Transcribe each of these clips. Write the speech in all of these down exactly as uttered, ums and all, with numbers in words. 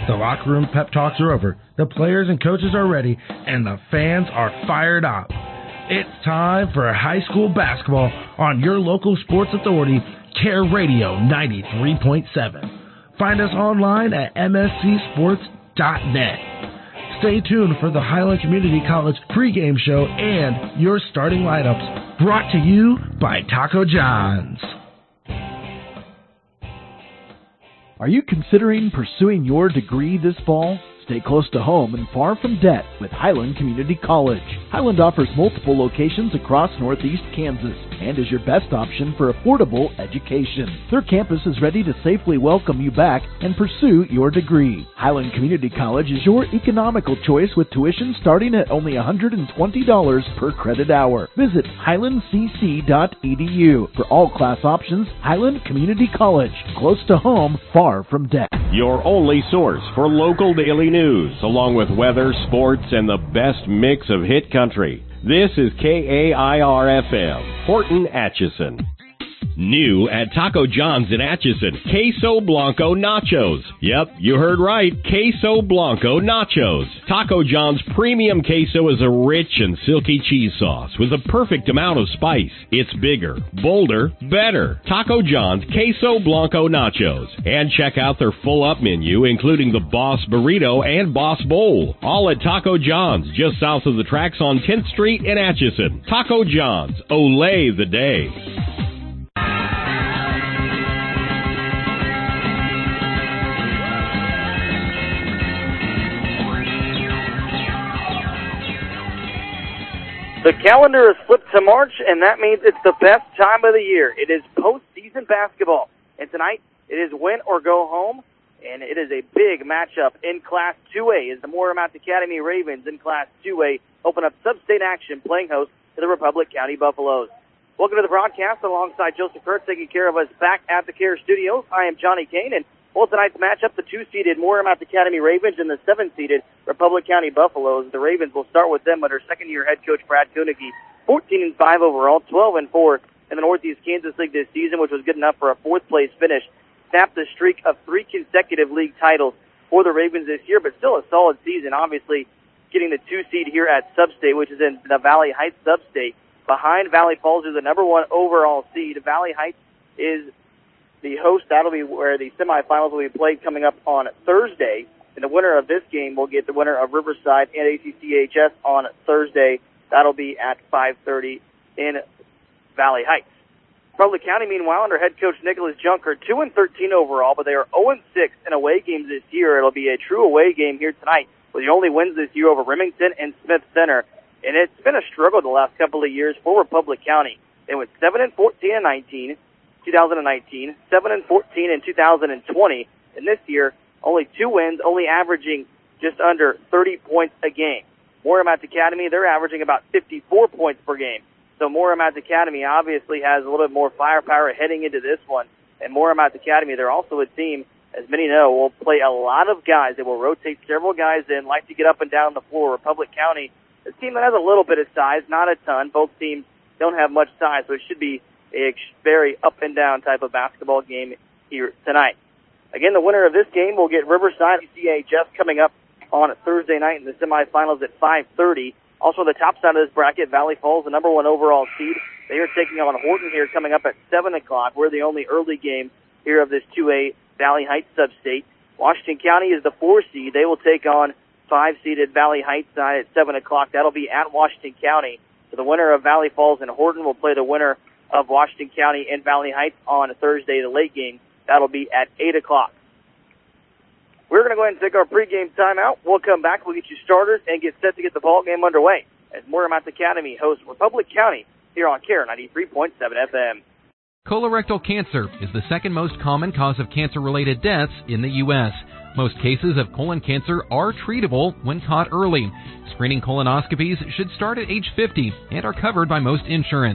The locker room pep talks are over, the players and coaches are ready, and the fans are fired up. It's time for high school basketball on your local sports authority, Care Radio ninety-three point seven. Find us online at m s c sports dot net. Stay tuned for the Highland Community College pregame show and your starting lineups, brought to you by Taco John's. Are you considering pursuing your degree this fall? Stay close to home and far from debt with Highland Community College. Highland offers multiple locations across northeast Kansas and is your best option for affordable education. Their campus is ready to safely welcome you back and pursue your degree. Highland Community College is your economical choice with tuition starting at only one hundred twenty dollars per credit hour. Visit highland c c dot e d u for all class options. Highland Community College, close to home, far from debt. Your only source for local daily news, along with weather, sports, and the best mix of hit country. This is K A I R F M, Horton Atchison. New at Taco John's in Atchison, Queso Blanco Nachos. Yep, you heard right, Queso Blanco Nachos. Taco John's premium queso is a rich and silky cheese sauce with a perfect amount of spice. It's bigger, bolder, better. Taco John's Queso Blanco Nachos. And check out their full-up menu, including the Boss Burrito and Boss Bowl. All at Taco John's, just south of the tracks on tenth street in Atchison. Taco John's, Olay the day. The calendar is flipped to March, and that means it's the best time of the year. It is postseason basketball, and tonight it is win or go home, and it is a big matchup in Class two A as the Moorhead Academy Ravens in Class two A open up sub-state action playing host to the Republic County Buffaloes. Welcome to the broadcast alongside Joseph Kurtz taking care of us back at the Care Studios. I am Johnny Kane, and well, tonight's matchup, the two-seeded Moorhead Academy Ravens and the seven-seeded Republic County Buffaloes. The Ravens will start with them under second-year head coach Brad Koenigke, fourteen and five overall, twelve and four in the Northeast Kansas League this season, which was good enough for a fourth-place finish. Snapped the streak of three consecutive league titles for the Ravens this year, but still a solid season. Obviously, getting the two-seed here at Sub-State, which is in the Valley Heights Sub-State. Behind Valley Falls is the number one overall seed. Valley Heights is the host. That'll be where the semifinals will be played coming up on Thursday. And the winner of this game will get the winner of Riverside and A C C H S on Thursday. That'll be at five thirty in Valley Heights. Republic County, meanwhile, under head coach Nicholas Junker, two and thirteen overall, but they are oh and six in away games this year. It'll be a true away game here tonight, with the only wins this year over Remington and Smith Center. And it's been a struggle the last couple of years for Republic County. They went seven and fourteen in nineteen. two thousand nineteen, seven and fourteen in two thousand twenty, and this year only two wins, only averaging just under thirty points a game. Moorhead Academy, they're averaging about fifty-four points per game. So Moorhead Academy obviously has a little bit more firepower heading into this one. And Moorhead Academy, they're also a team, as many know, will play a lot of guys. They will rotate several guys in, like to get up and down the floor. Republic County, a team that has a little bit of size, not a ton. Both teams don't have much size, so it should be a very up-and-down type of basketball game here tonight. Again, the winner of this game will get Riverside C H S coming up on Thursday night in the semifinals at five thirty. Also on the top side of this bracket, Valley Falls, the number one overall seed. They are taking on Horton here coming up at seven o'clock. We're the only early game here of this two A Valley Heights sub-state. Washington County is the four seed. They will take on five-seeded Valley Heights side at seven o'clock. That'll be at Washington County. So the winner of Valley Falls and Horton will play the winner of Washington County and Valley Heights on Thursday, the late game. That'll be at eight o'clock. We're going to go ahead and take our pregame timeout. We'll come back. We'll get you started and get set to get the ball game underway as Moorhead Academy hosts Republic County here on Care ninety-three point seven F M. Colorectal cancer is the second most common cause of cancer-related deaths in the U S Most cases of colon cancer are treatable when caught early. Screening colonoscopies should start at age fifty and are covered by most insurance.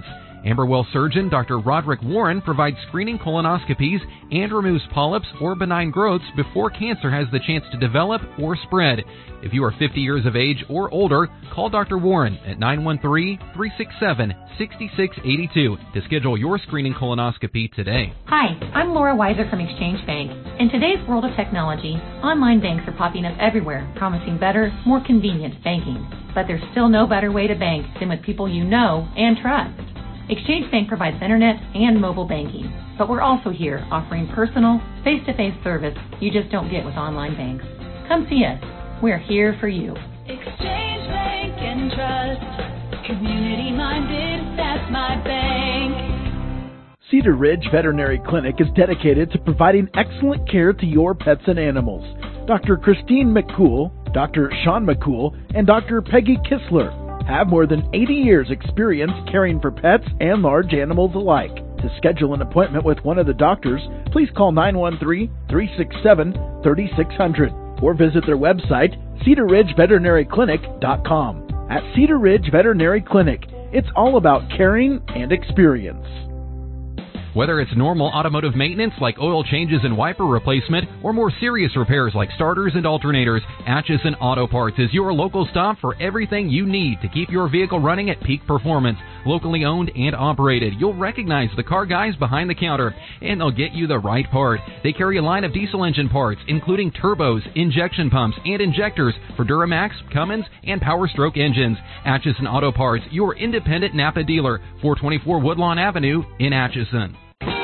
Amberwell surgeon Doctor Roderick Warren provides screening colonoscopies and removes polyps or benign growths before cancer has the chance to develop or spread. If you are fifty years of age or older, call Doctor Warren at nine one three, three six seven, six six eight two to schedule your screening colonoscopy today. Hi, I'm Laura Weiser from Exchange Bank. In today's world of technology, online banks are popping up everywhere, promising better, more convenient banking. But there's still no better way to bank than with people you know and trust. Exchange Bank provides internet and mobile banking, but we're also here offering personal, face-to-face service you just don't get with online banks. Come see us. We're here for you. Exchange Bank and Trust, community-minded, that's my bank. Cedar Ridge Veterinary Clinic is dedicated to providing excellent care to your pets and animals. Doctor Christine McCool, Doctor Sean McCool, and Doctor Peggy Kissler have more than eighty years experience caring for pets and large animals alike. To schedule an appointment with one of the doctors, please call nine one three, three six seven, three six zero zero or visit their website, cedar ridge veterinary clinic dot com. At Cedar Ridge Veterinary Clinic, it's all about caring and experience. Whether it's normal automotive maintenance like oil changes and wiper replacement, or more serious repairs like starters and alternators, Atchison Auto Parts is your local stop for everything you need to keep your vehicle running at peak performance. Locally owned and operated, you'll recognize the car guys behind the counter, and they'll get you the right part. They carry a line of diesel engine parts, including turbos, injection pumps, and injectors for Duramax, Cummins, and Power Stroke engines. Atchison Auto Parts, your independent Napa dealer, four twenty-four Woodlawn Avenue in Atchison.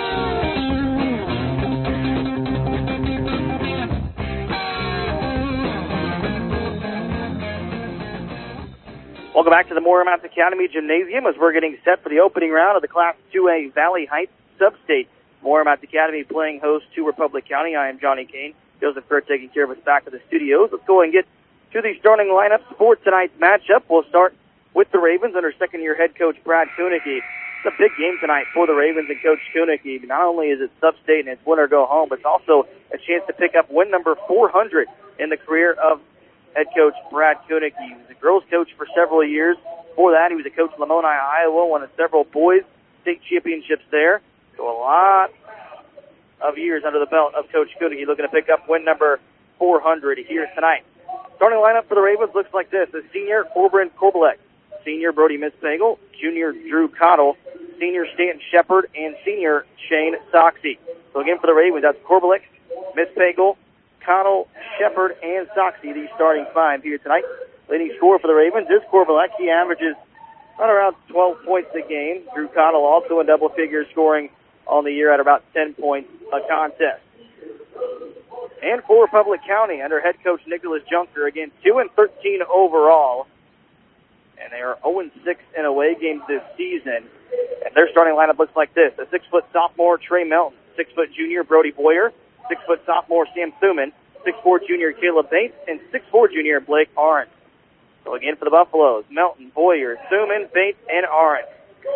Welcome back to the Moore Mounts Academy Gymnasium as we're getting set for the opening round of the Class two A Valley Heights Sub-State. Moore Mounts Academy playing host to Republic County. I am Johnny Kane. Joseph Kurt taking care of us back to the studios. Let's go and get to the starting lineups for tonight's matchup. We'll start with the Ravens under second-year head coach Brad Kunicki. It's a big game tonight for the Ravens and Coach Kunicki. Not only is it Sub-State and it's win or go home, but it's also a chance to pick up win number four hundred in the career of head coach Brad Kunicki. He was a girls coach for several years. Before that, he was a coach in Lamoni, Iowa, won several boys state championships there. So a lot of years under the belt of Coach Kunicki, looking to pick up win number four hundred here tonight. Starting lineup for the Ravens looks like this. The senior, Corbin Korbelek. Senior, Brody Mispagel. Junior, Drew Cottle. Senior, Stanton Shepard. And senior, Shane Soxie. So again for the Ravens, that's Korbelek, Mispagel, Cottle, Shepard, and Soxie, the starting five here tonight. Leading scorer for the Ravens is Korbelek. He averages right around twelve points a game. Drew Cottle also in double figures scoring on the year at about ten points a contest. And for Republic County, under head coach Nicholas Junker, again, two and thirteen overall. And they are oh and six in away games this season. And their starting lineup looks like this. A six-foot sophomore, Trey Melton. Six-foot junior, Brody Boyer. Six-foot sophomore, Sam Thuman. Six-four junior, Caleb Bates. And six-four junior, Blake Arendt. So again for the Buffaloes, Melton, Boyer, Thuman, Bates, and Arendt.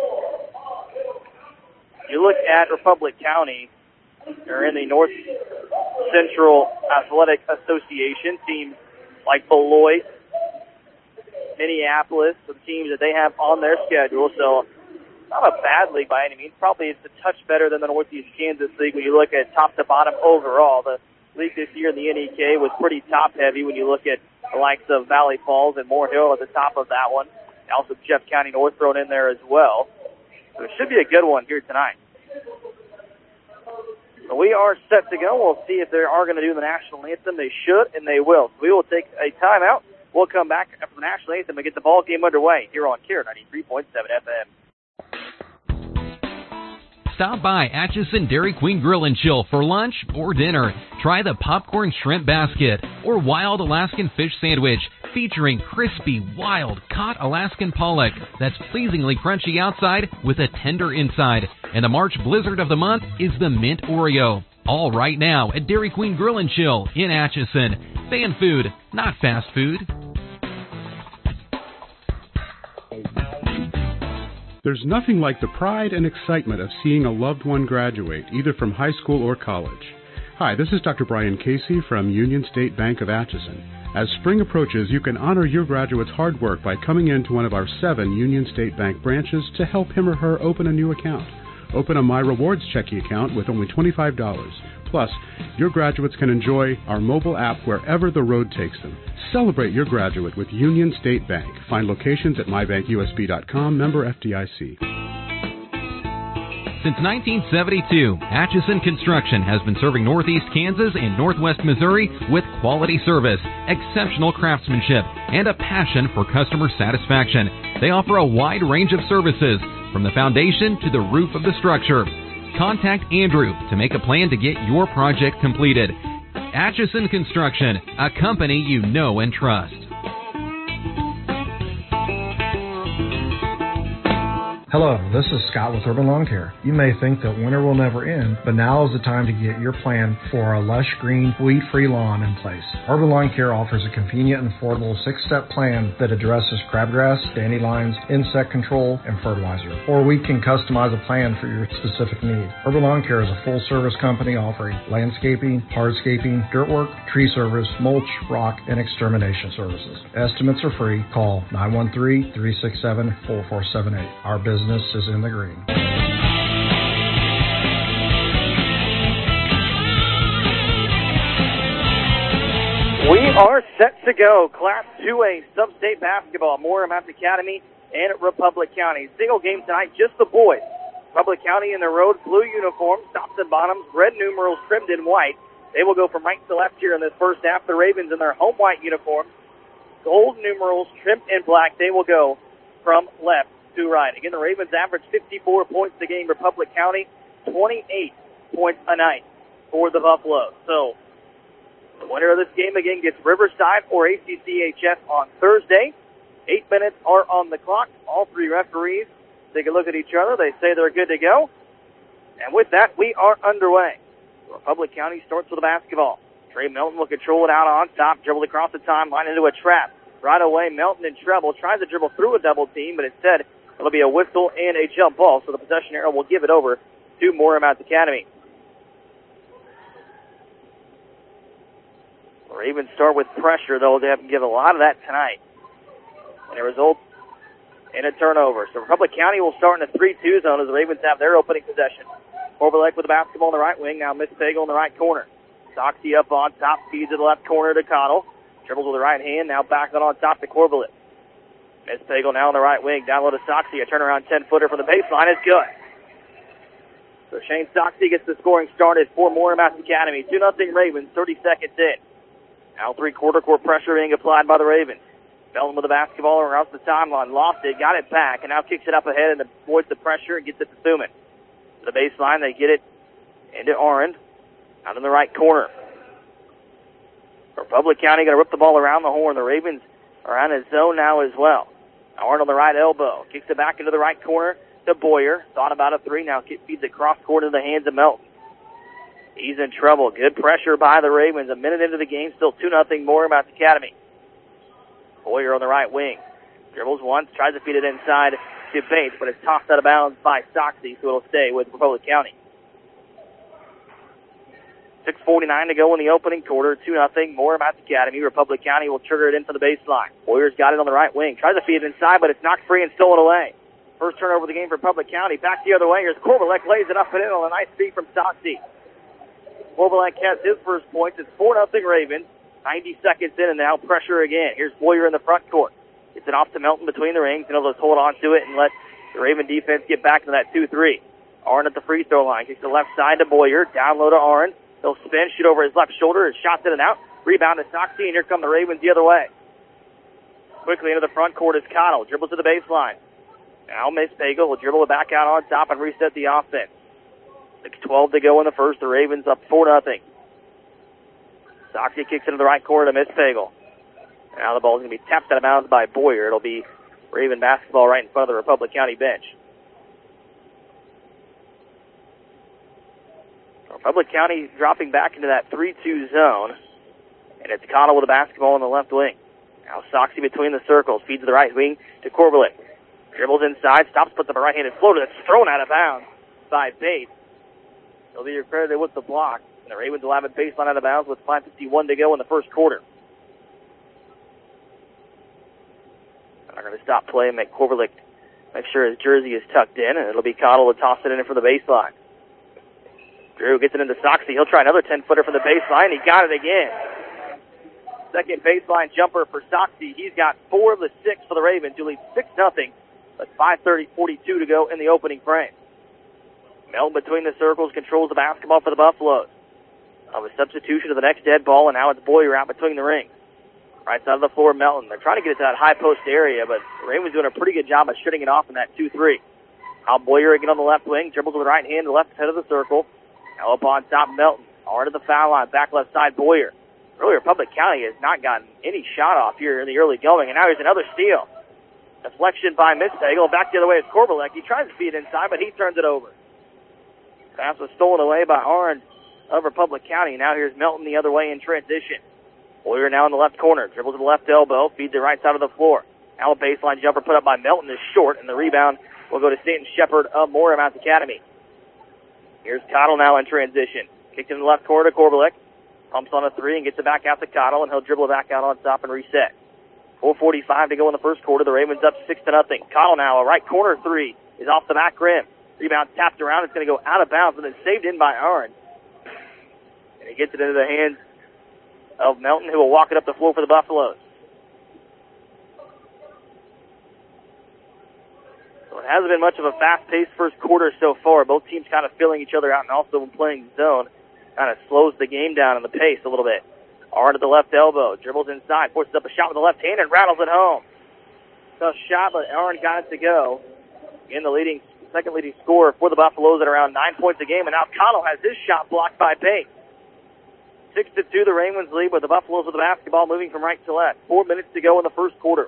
You look at Republic County, they're in the North Central Athletic Association. Teams like Beloit, Minneapolis, the teams that they have on their schedule. So not a bad league by any means. Probably it's a touch better than the Northeast Kansas League when you look at top to bottom overall. The league this year in the N E K was pretty top-heavy when you look at the likes of Valley Falls and Moore Hill at the top of that one. Also Jeff County North thrown in there as well. So it should be a good one here tonight. So we are set to go. We'll see if they are going to do the national anthem. They should, and they will. So we will take a timeout. We'll come back after the national anthem and get the ball game underway here on K A R ninety-three point seven F M. Stop by Atchison Dairy Queen Grill and Chill for lunch or dinner. Try the popcorn shrimp basket or wild Alaskan fish sandwich featuring crispy, wild, caught Alaskan pollock that's pleasingly crunchy outside with a tender inside. And the March blizzard of the month is the Mint Oreo. All right now at Dairy Queen Grill and Chill in Atchison. Fan food, not fast food. There's nothing like the pride and excitement of seeing a loved one graduate, either from high school or college. Hi, this is Doctor Brian Casey from Union State Bank of Atchison. As spring approaches, you can honor your graduate's hard work by coming into one of our seven Union State Bank branches to help him or her open a new account. Open a My Rewards checking account with only twenty-five dollars. Plus, your graduates can enjoy our mobile app wherever the road takes them. Celebrate your graduate with Union State Bank. Find locations at my bank U S B dot com, member F D I C. Since nineteen seventy-two, Atchison Construction has been serving Northeast Kansas and Northwest Missouri with quality service, exceptional craftsmanship, and a passion for customer satisfaction. They offer a wide range of services, from the foundation to the roof of the structure. Contact Andrew to make a plan to get your project completed. Atchison Construction, a company you know and trust. Hello, this is Scott with Urban Lawn Care. You may think that winter will never end, but now is the time to get your plan for a lush green, weed-free lawn in place. Urban Lawn Care offers a convenient and affordable six-step plan that addresses crabgrass, dandelions, insect control, and fertilizer. Or we can customize a plan for your specific need. Urban Lawn Care is a full-service company offering landscaping, hardscaping, dirt work, tree service, mulch, rock, and extermination services. Estimates are free. Call nine one three, three six seven, four four seven eight. Our business is in the green. We are set to go. Class two A Sub-State Basketball, Moorhead Academy and Republic County. Single game tonight, just the boys. Republic County in their road blue uniforms, tops and bottoms, red numerals trimmed in white. They will go from right to left here in this first half. The Ravens in their home white uniforms, gold numerals trimmed in black. They will go from left to right. Again, the Ravens average fifty-four points a game. Republic County, twenty-eight points a night for the Buffaloes. So, the winner of this game again gets Riverside or A C C H S on Thursday. Eight minutes are on the clock. All three referees take a look at each other. They say they're good to go. And with that, we are underway. Republic County starts with the basketball. Trey Melton will control it out on top, dribble across the timeline into a trap. Right away, Melton in trouble, tries to dribble through a double team, but instead it'll be a whistle and a jump ball, so the possession arrow will give it over to Moorhead Academy. The Ravens start with pressure, though. They have to give a lot of that tonight. And it results in a turnover. So Republic County will start in a three two zone as the Ravens have their opening possession. Overlake with the basketball in the right wing. Now Miss Pagel in the right corner. Soxy up on top, feeds to the left corner to Connell. Dribbles with the right hand, now back on top to Corbelet. Miss Pagel now on the right wing, down low to Soxy. A turnaround ten-footer from the baseline is good. So Shane Soxy gets the scoring started for Moorhead Academy. two nothing Ravens, thirty seconds in. Now three-quarter court pressure being applied by the Ravens. Melton with the basketball across the timeline, lost it, got it back, and now kicks it up ahead and avoids the pressure and gets it to Thuman. To the baseline, they get it into Arend, out in the right corner. Republic County going to rip the ball around the horn. The Ravens are on his zone now as well. Arnd on the right elbow. Kicks it back into the right corner to Boyer. Thought about a three. Now feeds it cross court into the hands of Melton. He's in trouble. Good pressure by the Ravens. A minute into the game. Still two nothing Moorhead Academy. Boyer on the right wing. Dribbles once. Tries to feed it inside to Bates, but it's tossed out of bounds by Soxy, so it'll stay with Republic County. six forty-nine to go in the opening quarter. two nothing Moorhead Academy. Republic County will trigger it into the baseline. Boyer's got it on the right wing. Tries to feed it inside, but it's knocked free and stolen away. First turnover of the game for Republic County. Back the other way. Here's Corbelet. Lays it up and in on a nice feed from Soxy. Corbelet has his first points. It's four nothing Ravens. ninety seconds in, and now pressure again. Here's Boyer in the front court. Gets it off to Melton between the rings, and he'll just hold on to it and let the Raven defense get back into that two three. Arnd at the free throw line. Kicks the left side to Boyer. Down low to Arnd. He'll spin, shoot over his left shoulder. His shot's in and out. Rebound to Soxy, and here come the Ravens the other way. Quickly into the front court is Connell. Dribbles to the baseline. Now Miss Pagel will dribble it back out on top and reset the offense. six twelve to go in the first. The Ravens up four nothing. Soxy kicks into the right corner to Miss Pagel. Now the ball's going to be tapped out of bounds by Boyer. It'll be Raven basketball right in front of the Republic County bench. Republic County dropping back into that three two zone. And it's Connell with the basketball on the left wing. Now Soxy between the circles. Feeds to the right wing to Corbelet. Dribbles inside. Stops, puts up a right-handed floater that's thrown out of bounds by Bates. They'll be credited with the block. And the Ravens will have it baseline out of bounds with five fifty-one to go in the first quarter. They're going to stop play and make Korverlik make sure his jersey is tucked in, and it'll be Cottle to toss it in for the baseline. Drew gets it into Soxy. He'll try another ten-footer from the baseline. He got it again. Second baseline jumper for Soxy. He's got four of the six for the Ravens, who lead six nothing. But five thirty forty-two to go in the opening frame. Melton between the circles controls the basketball for the Buffaloes. Of a substitution to the next dead ball, and now it's Boyer out between the rings. Right side of the floor, Melton. They're trying to get it to that high post area, but the Ravens doing a pretty good job of shutting it off in that two three. Now Boyer again on the left wing, dribbles with the right hand to the left side of the circle. Now up on top, Melton. Hard to the foul line, back left side, Boyer. Earlier, Republic County has not gotten any shot off here in the early going, and now here's another steal. Deflection by Mistagel. Back the other way is Korverlik. He tries to feed it inside, but he turns it over. Pass was stolen away by Arndt of Republic County. Now here's Melton the other way in transition. Boyer now in the left corner. Dribbles to the left elbow. Feeds the right side of the floor. Now a baseline jumper put up by Melton is short, and the rebound will go to Stanton Shepard of Moorhead Academy. Here's Cottle now in transition. Kicked in the left corner to Korverlik. Pumps on a three and gets it back out to Cottle, and he'll dribble it back out on top and reset. four forty-five to go in the first quarter. The Ravens up six to nothing. Cottle now, a right corner three is off the back rim. Rebound tapped around. It's going to go out of bounds, and then saved in by Arndt. And he gets it into the hands of Melton, who will walk it up the floor for the Buffaloes. So it hasn't been much of a fast-paced first quarter so far. Both teams kind of filling each other out, and also when playing zone, kind of slows the game down in the pace a little bit. Arndt at the left elbow, dribbles inside, forces up a shot with the left hand, and rattles it home. Tough shot, but Arndt got it to go. In the leading, second leading scorer for the Buffaloes at around nine points a game, and now Cottle has his shot blocked by Pace. Six to two, the Ravens lead with the Buffaloes with the basketball moving from right to left. Four minutes to go in the first quarter.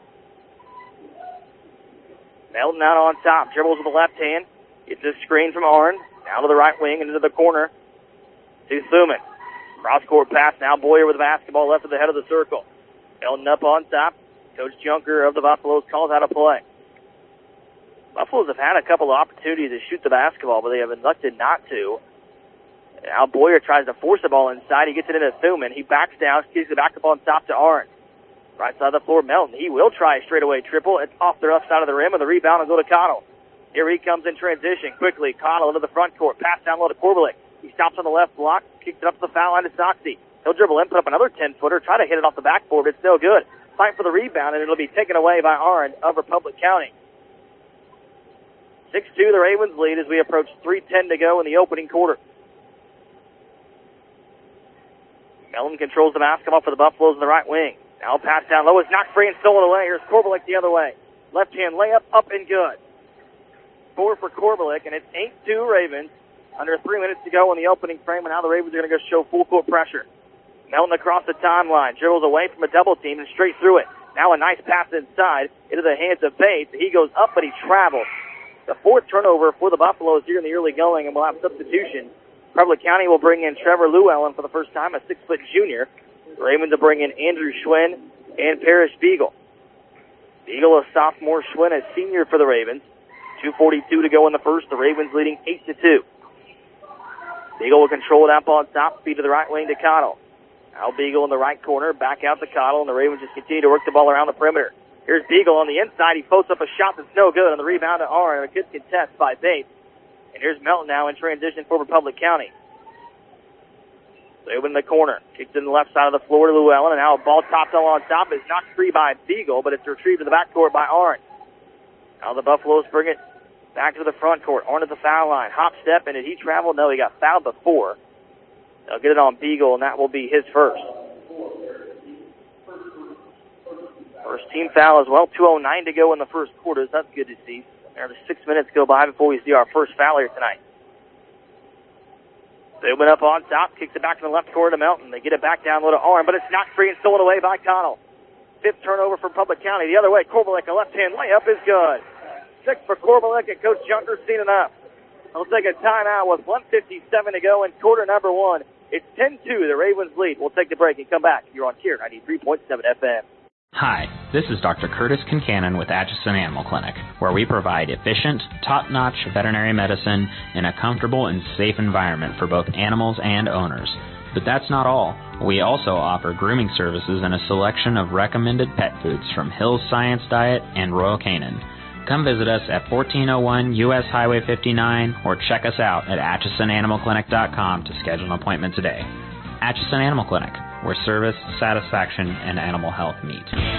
Melton out on top, dribbles with the left hand, gets a screen from Arndt, down to the right wing and into the corner to Thuman. Cross-court pass, now Boyer with the basketball left at the head of the circle. Melton up on top. Coach Junker of the Buffaloes calls out a play. Buffaloes have had a couple of opportunities to shoot the basketball, but they have elected not to. And now Boyer tries to force the ball inside. He gets it into Thuman. He backs down, gives it back up on top to Arndt. Right side of the floor, Melton. He will try a straightaway triple. It's off the left side of the rim, and the rebound will go to Cottle. Here he comes in transition. Quickly, Cottle into the front court. Pass down low to Korverlik. He stops on the left block, kicks it up to the foul line to Soxy. He'll dribble in, put up another ten-footer, try to hit it off the backboard, but it's no good. Fight for the rebound, and it'll be taken away by Arndt of Republic County. six two, the Ravens lead as we approach three ten to go in the opening quarter. Melton controls the basketball for the Buffaloes in the right wing. Now pass down low. It's knocked free and stolen away. Here's Korverlik the other way. Left-hand layup, up and good. Four for Korverlik, and it's eight two Ravens. Under three minutes to go in the opening frame, and now the Ravens are going to go show full court pressure. Melton across the timeline, dribbles away from a double team and straight through it. Now a nice pass inside into the hands of Bates. He goes up, but he travels. The fourth turnover for the Buffaloes here in the early going, and we'll have substitution. Republic County will bring in Trevor Llewellyn for the first time, a six-foot junior. The Ravens will bring in Andrew Schwinn and Parrish Beagle. Beagle, a sophomore, Schwinn, a senior for the Ravens. two forty-two to go in the first. The Ravens leading eight to two. Beagle will control it up on top, feed to the right wing to Cottle. Now Beagle in the right corner, back out to Cottle, and the Ravens just continue to work the ball around the perimeter. Here's Beagle on the inside. He floats up a shot that's no good on the rebound to Arndt. A good contest by Bates. And here's Melton now in transition for Republic County. They open the corner. Kicks in the left side of the floor to Llewellyn, and now a ball topped on top is knocked free by Beagle, but it's retrieved to the backcourt by Arndt. Now the Buffaloes bring it back to the front court. Arndt at the foul line. Hop step, and did he travel? No, he got fouled before. They'll get it on Beagle, and that will be his first. First team foul as well. two oh nine to go in the first quarter. That's good to see. There's six minutes go by before we see our first foul here tonight. They open up on top, kicks it back to the left corner to Melton. They get it back down low to Arndt, but it's knocked free and stolen away by Cottle. Fifth turnover for Public County. The other way, Korverlik, a left-hand layup is good. Six for Korverlik, and Coach Junker's seen enough. They'll take a timeout with one fifty-seven to go in quarter number one. It's ten two, the Ravens lead. We'll take the break and come back. You're on Kier ninety-three point seven F M. Hi, this is Doctor Curtis Kincannon with Atchison Animal Clinic, where we provide efficient, top-notch veterinary medicine in a comfortable and safe environment for both animals and owners. But that's not all. We also offer grooming services and a selection of recommended pet foods from Hill's Science Diet and Royal Canin. Come visit us at fourteen oh one U S Highway fifty-nine or check us out at atchison animal clinic dot com to schedule an appointment today. Atchison Animal Clinic, where service, satisfaction, and animal health meet.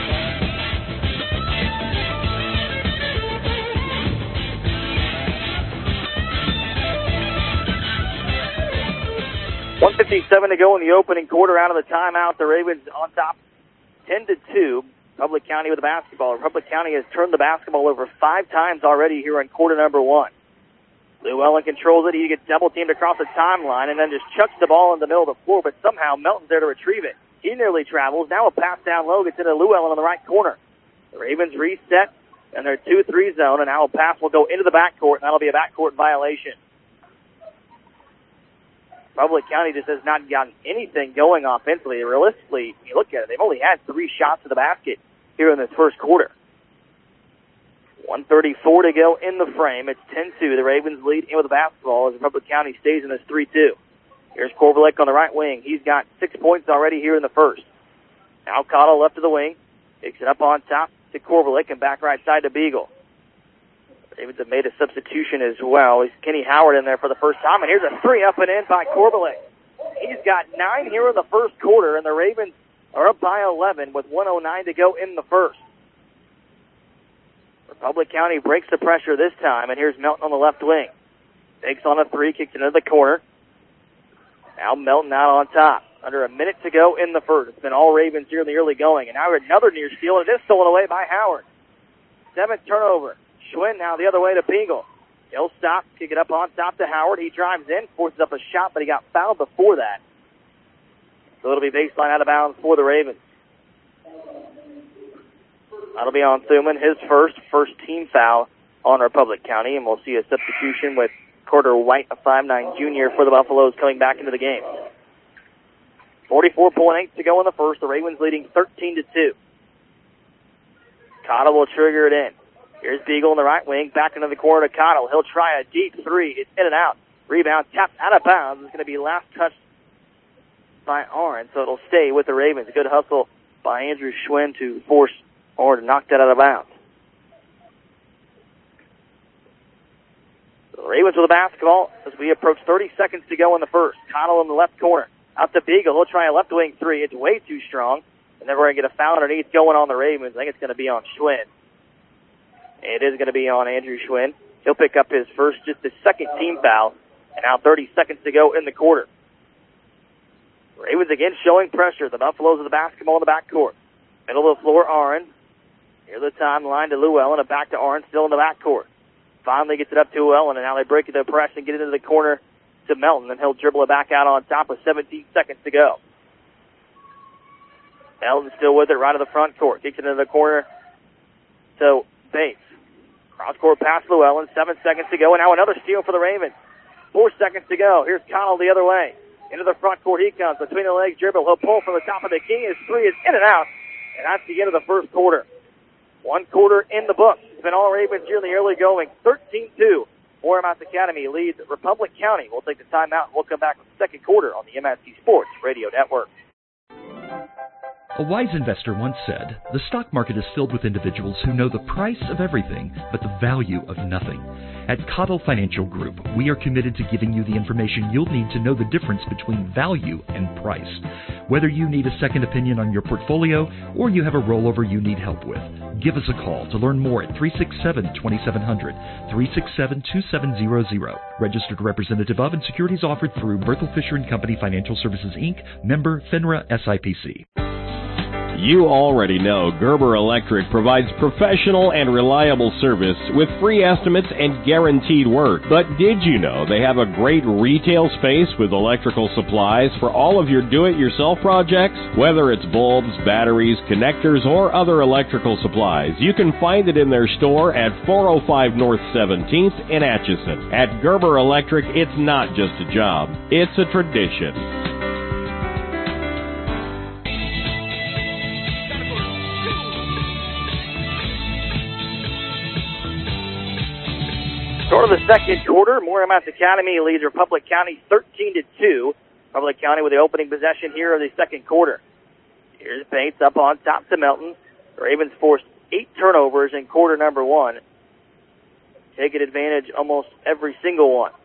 one fifty-seven to go in the opening quarter. Out of the timeout, the Ravens on top ten to two. Republic County with the basketball. Republic County has turned the basketball over five times already here in quarter number one. Llewellyn controls it. He gets double-teamed across the timeline and then just chucks the ball in the middle of the floor, but somehow Melton's there to retrieve it. He nearly travels. Now a pass down low gets into Llewellyn on the right corner. The Ravens reset, and their two three zone, and now a pass will go into the backcourt, and that'll be a backcourt violation. Republic County just has not gotten anything going offensively. Realistically, you look at it, they've only had three shots to the basket here in this first quarter. one thirty-four to go in the frame. It's ten two. The Ravens lead in with the basketball as Republic County stays in this three two. Here's Korvalek on the right wing. He's got six points already here in the first. Now Cottle left of the wing. Picks it up on top to Korvalek and back right side to Beagle. Ravens have made a substitution as well. He's Kenny Howard in there for the first time, and here's a three up and in by Korvalek. He's got nine here in the first quarter, and the Ravens are up by eleven with one oh nine to go in the first. Republic County breaks the pressure this time, and here's Melton on the left wing. Takes on a three, kicks it into the corner. Now Melton out on top. Under a minute to go in the first. It's been all Ravens here in the early going, and now another near steal, and it is stolen away by Howard. Seventh turnover. Schwinn now the other way to Beagle. He'll stop, kick it up on top to Howard. He drives in, forces up a shot, but he got fouled before that. So it'll be baseline out of bounds for the Ravens. That'll be on Thuman, his first, first team foul on Republic County, and we'll see a substitution with Carter White, a five nine junior for the Buffaloes, coming back into the game. forty-four point eight to go in the first. The Ravens leading thirteen to two. Cottle will trigger it in. Here's Beagle in the right wing, back into the corner to Cottle. He'll try a deep three. It's in and out. Rebound tapped out of bounds. It's going to be last touched by Arn, so it'll stay with the Ravens. A good hustle by Andrew Schwinn to force Arn to knock that out of bounds. The Ravens with the basketball as we approach thirty seconds to go in the first. Cottle in the left corner. Out to Beagle. He'll try a left wing three. It's way too strong. And then we're going to get a foul underneath going on the Ravens. I think it's going to be on Schwinn. It is going to be on Andrew Schwinn. He'll pick up his first, just his second team foul. And now thirty seconds to go in the quarter. Ravens again showing pressure. The Buffaloes with the basketball in the backcourt. Middle of the floor, Arn. Here's the timeline to Llewellyn and back to Arn, still in the backcourt. Finally gets it up to Llewellyn, and now they break the press and get it into the corner to Melton, and he'll dribble it back out on top with seventeen seconds to go. Melton still with it right of the front court. Kicks it into the corner to Bates. Cross-court pass Llewellyn, seven seconds to go, and now another steal for the Ravens. Four seconds to go. Here's Connell the other way. Into the front court he comes. Between the legs dribble. He'll pull from the top of the key. His three is in and out, and that's the end of the first quarter. One quarter in the book. It's been all Ravens here in the early going. thirteen two. Moorhead Academy leads Republic County. We'll take the timeout, and we'll come back with the second quarter on the M S C Sports Radio Network. A wise investor once said, "The stock market is filled with individuals who know the price of everything, but the value of nothing." At Cottle Financial Group, we are committed to giving you the information you'll need to know the difference between value and price. Whether you need a second opinion on your portfolio or you have a rollover you need help with, give us a call to learn more at three six seven, two seven zero zero, three six seven, two seven zero zero. Registered representative of and securities offered through Berthel Fisher and Company Financial Services, Incorporated, member FINRA S I P C. You already know Gerber Electric provides professional and reliable service with free estimates and guaranteed work. But did you know they have a great retail space with electrical supplies for all of your do-it-yourself projects? Whether it's bulbs, batteries, connectors, or other electrical supplies, you can find it in their store at four oh five North seventeenth in Atchison. At Gerber Electric, it's not just a job, it's a tradition. Start of the second quarter, Moorhead Academy leads Republic County thirteen to two. Republic County with the opening possession here of the second quarter. Here's Bates up on top to Melton. The Ravens forced eight turnovers in quarter number one, taking advantage almost every single one.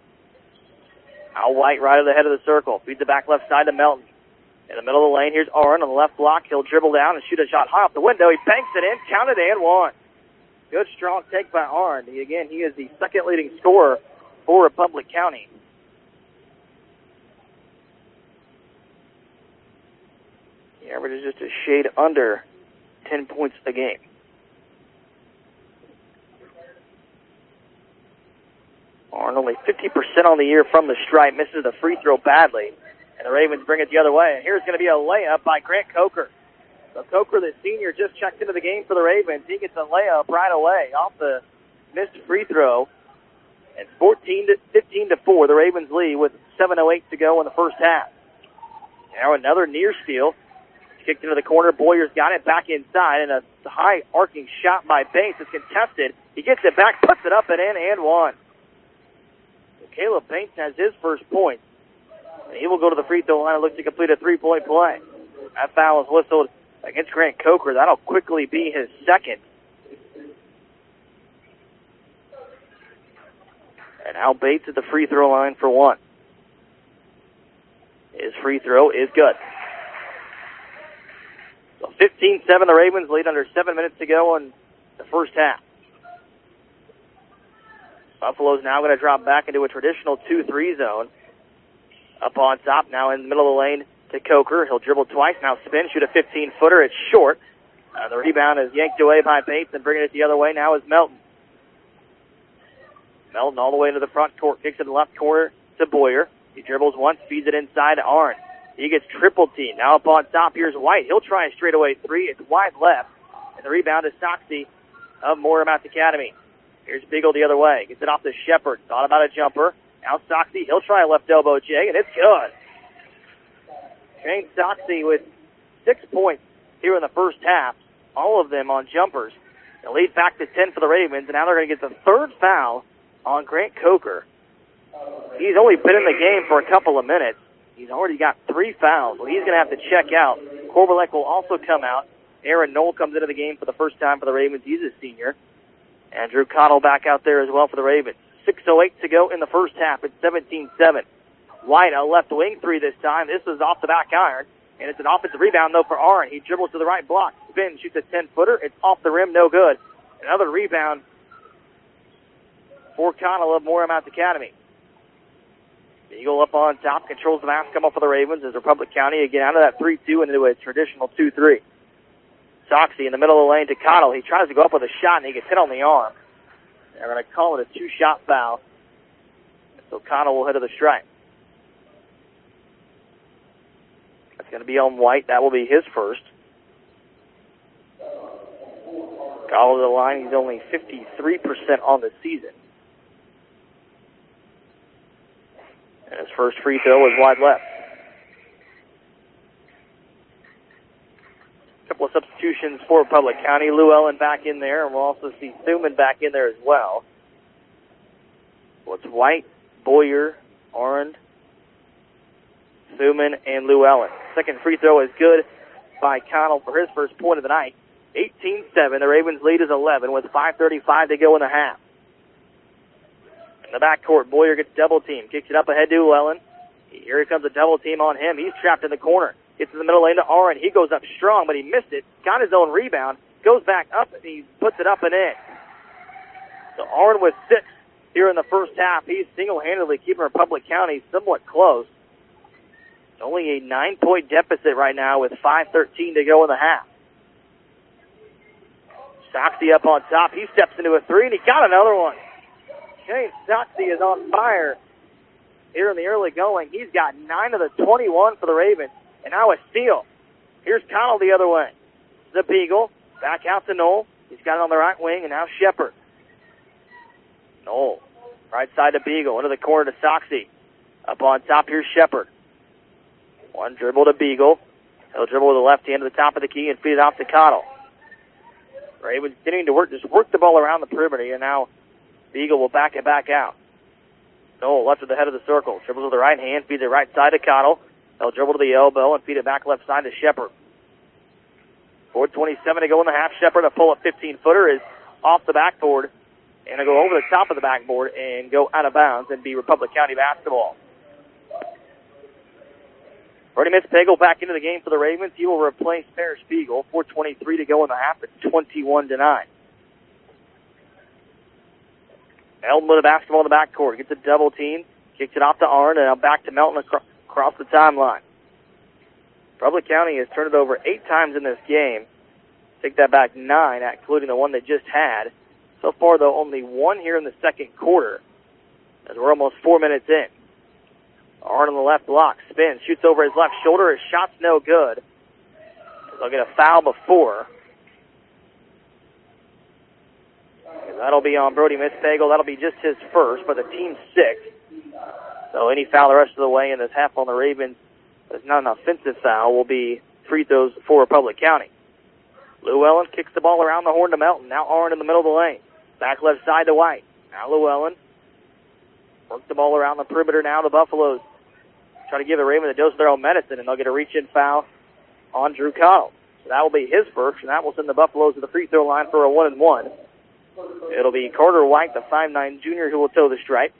Al White right at the head of the circle. Feeds it back left side to Melton. In the middle of the lane, here's Arn on the left block. He'll dribble down and shoot a shot high off the window. He banks it in, counted and one. Good strong take by Arn. He, again, he is the second leading scorer for Republic County. The average is just a shade under ten points a game. Arn only fifty percent on the year from the stripe, misses the free throw badly, and the Ravens bring it the other way. And here's going to be a layup by Grant Coker. So Coker, the senior, just checked into the game for the Ravens. He gets a layup right away off the missed free throw. And fourteen to fifteen to four, the Ravens lead with seven oh eight to go in the first half. Now another near steal. Kicked into the corner. Boyer's got it back inside, and a high arcing shot by Bates is contested. He gets it back, puts it up and in, and one. So Caleb Bates has his first point. And he will go to the free throw line and look to complete a three-point play. That foul is whistled against Grant Coker. That'll quickly be his second. And Al Bates at the free throw line for one. His free throw is good. So fifteen seven, the Ravens lead under seven minutes to go in the first half. Buffalo's now going to drop back into a traditional two three zone. Up on top, now in the middle of the lane to Coker. He'll dribble twice, now spin, shoot a fifteen-footer. It's short. Uh, the rebound is yanked away by Bates, and bringing it the other way now is Melton. Melton all the way into the front court, kicks it in the left corner to Boyer. He dribbles once, feeds it inside to Arn. He gets triple teamed. Now up on top, here's White. He'll try a straightaway three. It's wide left. And the rebound is Soxie of Moormouth Academy. Here's Beagle the other way. Gets it off to Shepard. Thought about a jumper. Now Soxie. He'll try a left elbow jig, and it's good. Shane Soxie with six points here in the first half. All of them on jumpers. The lead back to ten for the Ravens, and now they're going to get the third foul on Grant Coker. He's only been in the game for a couple of minutes. He's already got three fouls, so he's going to have to check out. Korbalek will also come out. Aaron Knoll comes into the game for the first time for the Ravens. He's a senior. And Drew Cottle back out there as well for the Ravens. six oh eight to go in the first half. It's seventeen seven. White, a left wing three this time. This is off the back iron. And it's an offensive rebound, though, for Arn. He dribbles to the right block. Spin, shoots a ten-footer. It's off the rim, no good. Another rebound for Cottle of Moormouth Academy. Eagle up on top, controls the basketball for the Ravens as Republic County again out of that three two into a traditional two three. Soxie in the middle of the lane to Cottle. He tries to go up with a shot, and he gets hit on the arm. They're going to call it a two-shot foul. So Cottle will head to the stripe. That's going to be on White. That will be his first. Cottle to the line. He's only fifty-three percent on the season. And his first free throw was wide left. A couple of substitutions for Republic County. Llewellyn back in there, and we'll also see Thuman back in there as well. Well, it's White, Boyer, Arnd, Thuman, and Llewellyn. Second free throw is good by Connell for his first point of the night. eighteen seven. The Ravens lead is eleven with five thirty-five to go in the half. In the backcourt, Boyer gets double team, kicks it up ahead to Llewellyn. Here comes a double team on him. He's trapped in the corner. Gets in the middle lane to Arn. He goes up strong, but he missed it. Got his own rebound. Goes back up, and he puts it up and in. So Arn with six here in the first half. He's single-handedly keeping Republic County somewhat close. It's only a nine-point deficit right now with five thirteen to go in the half. Soxie up on top. He steps into a three, and he got another one. Shane Soxie is on fire here in the early going. He's got nine of the twenty-one for the Ravens, and now a steal. Here's Connell the other way. The Beagle, back out to Knoll. He's got it on the right wing, and now Shepard. Knoll, right side to Beagle, into the corner to Soxie. Up on top, here's Shepard. One dribble to Beagle. He'll dribble with the left hand to the top of the key and feed it off to Connell. Ravens continuing to work, just work the ball around the perimeter, and now Beagle will back it back out. Knoll left at the head of the circle. Dribbles with the right hand, feeds it right side to Cottle. They'll dribble to the elbow and feed it back left side to Shepard. four twenty-seven to go in the half. Shepard, a pull-up fifteen-footer, is off the backboard and it'll go over the top of the backboard and go out of bounds and be Republic County basketball. Brody Mispagel back into the game for the Ravens. He will replace Parrish Spiegel. four twenty-three to go in the half. It's twenty-one to nine. Melton with the basketball in the backcourt. Gets a double team. Kicks it off to Arndt and now back to Melton acro- across the timeline. Republic County has turned it over eight times in this game. Take that back nine, including the one they just had. So far, though, only one here in the second quarter, as we're almost four minutes in. Arndt on the left block, spins, shoots over his left shoulder. His shot's no good. They'll get a foul before. That'll be on Brody Mispagel. That'll be just his first, but the team's sixth. So any foul the rest of the way in this half on the Ravens that's not an offensive foul will be free throws for Republic County. Llewellyn kicks the ball around the horn to Melton. Now Arndt in the middle of the lane. Back left side to White. Now Llewellyn. Work the ball around the perimeter now. The Buffaloes try to give the Ravens a dose of their own medicine, and they'll get a reach-in foul on Drew Cottle. So that will be his first, and that will send the Buffaloes to the free throw line for a one and one. It'll be Carter White, the five nine junior, who will toe the stripe.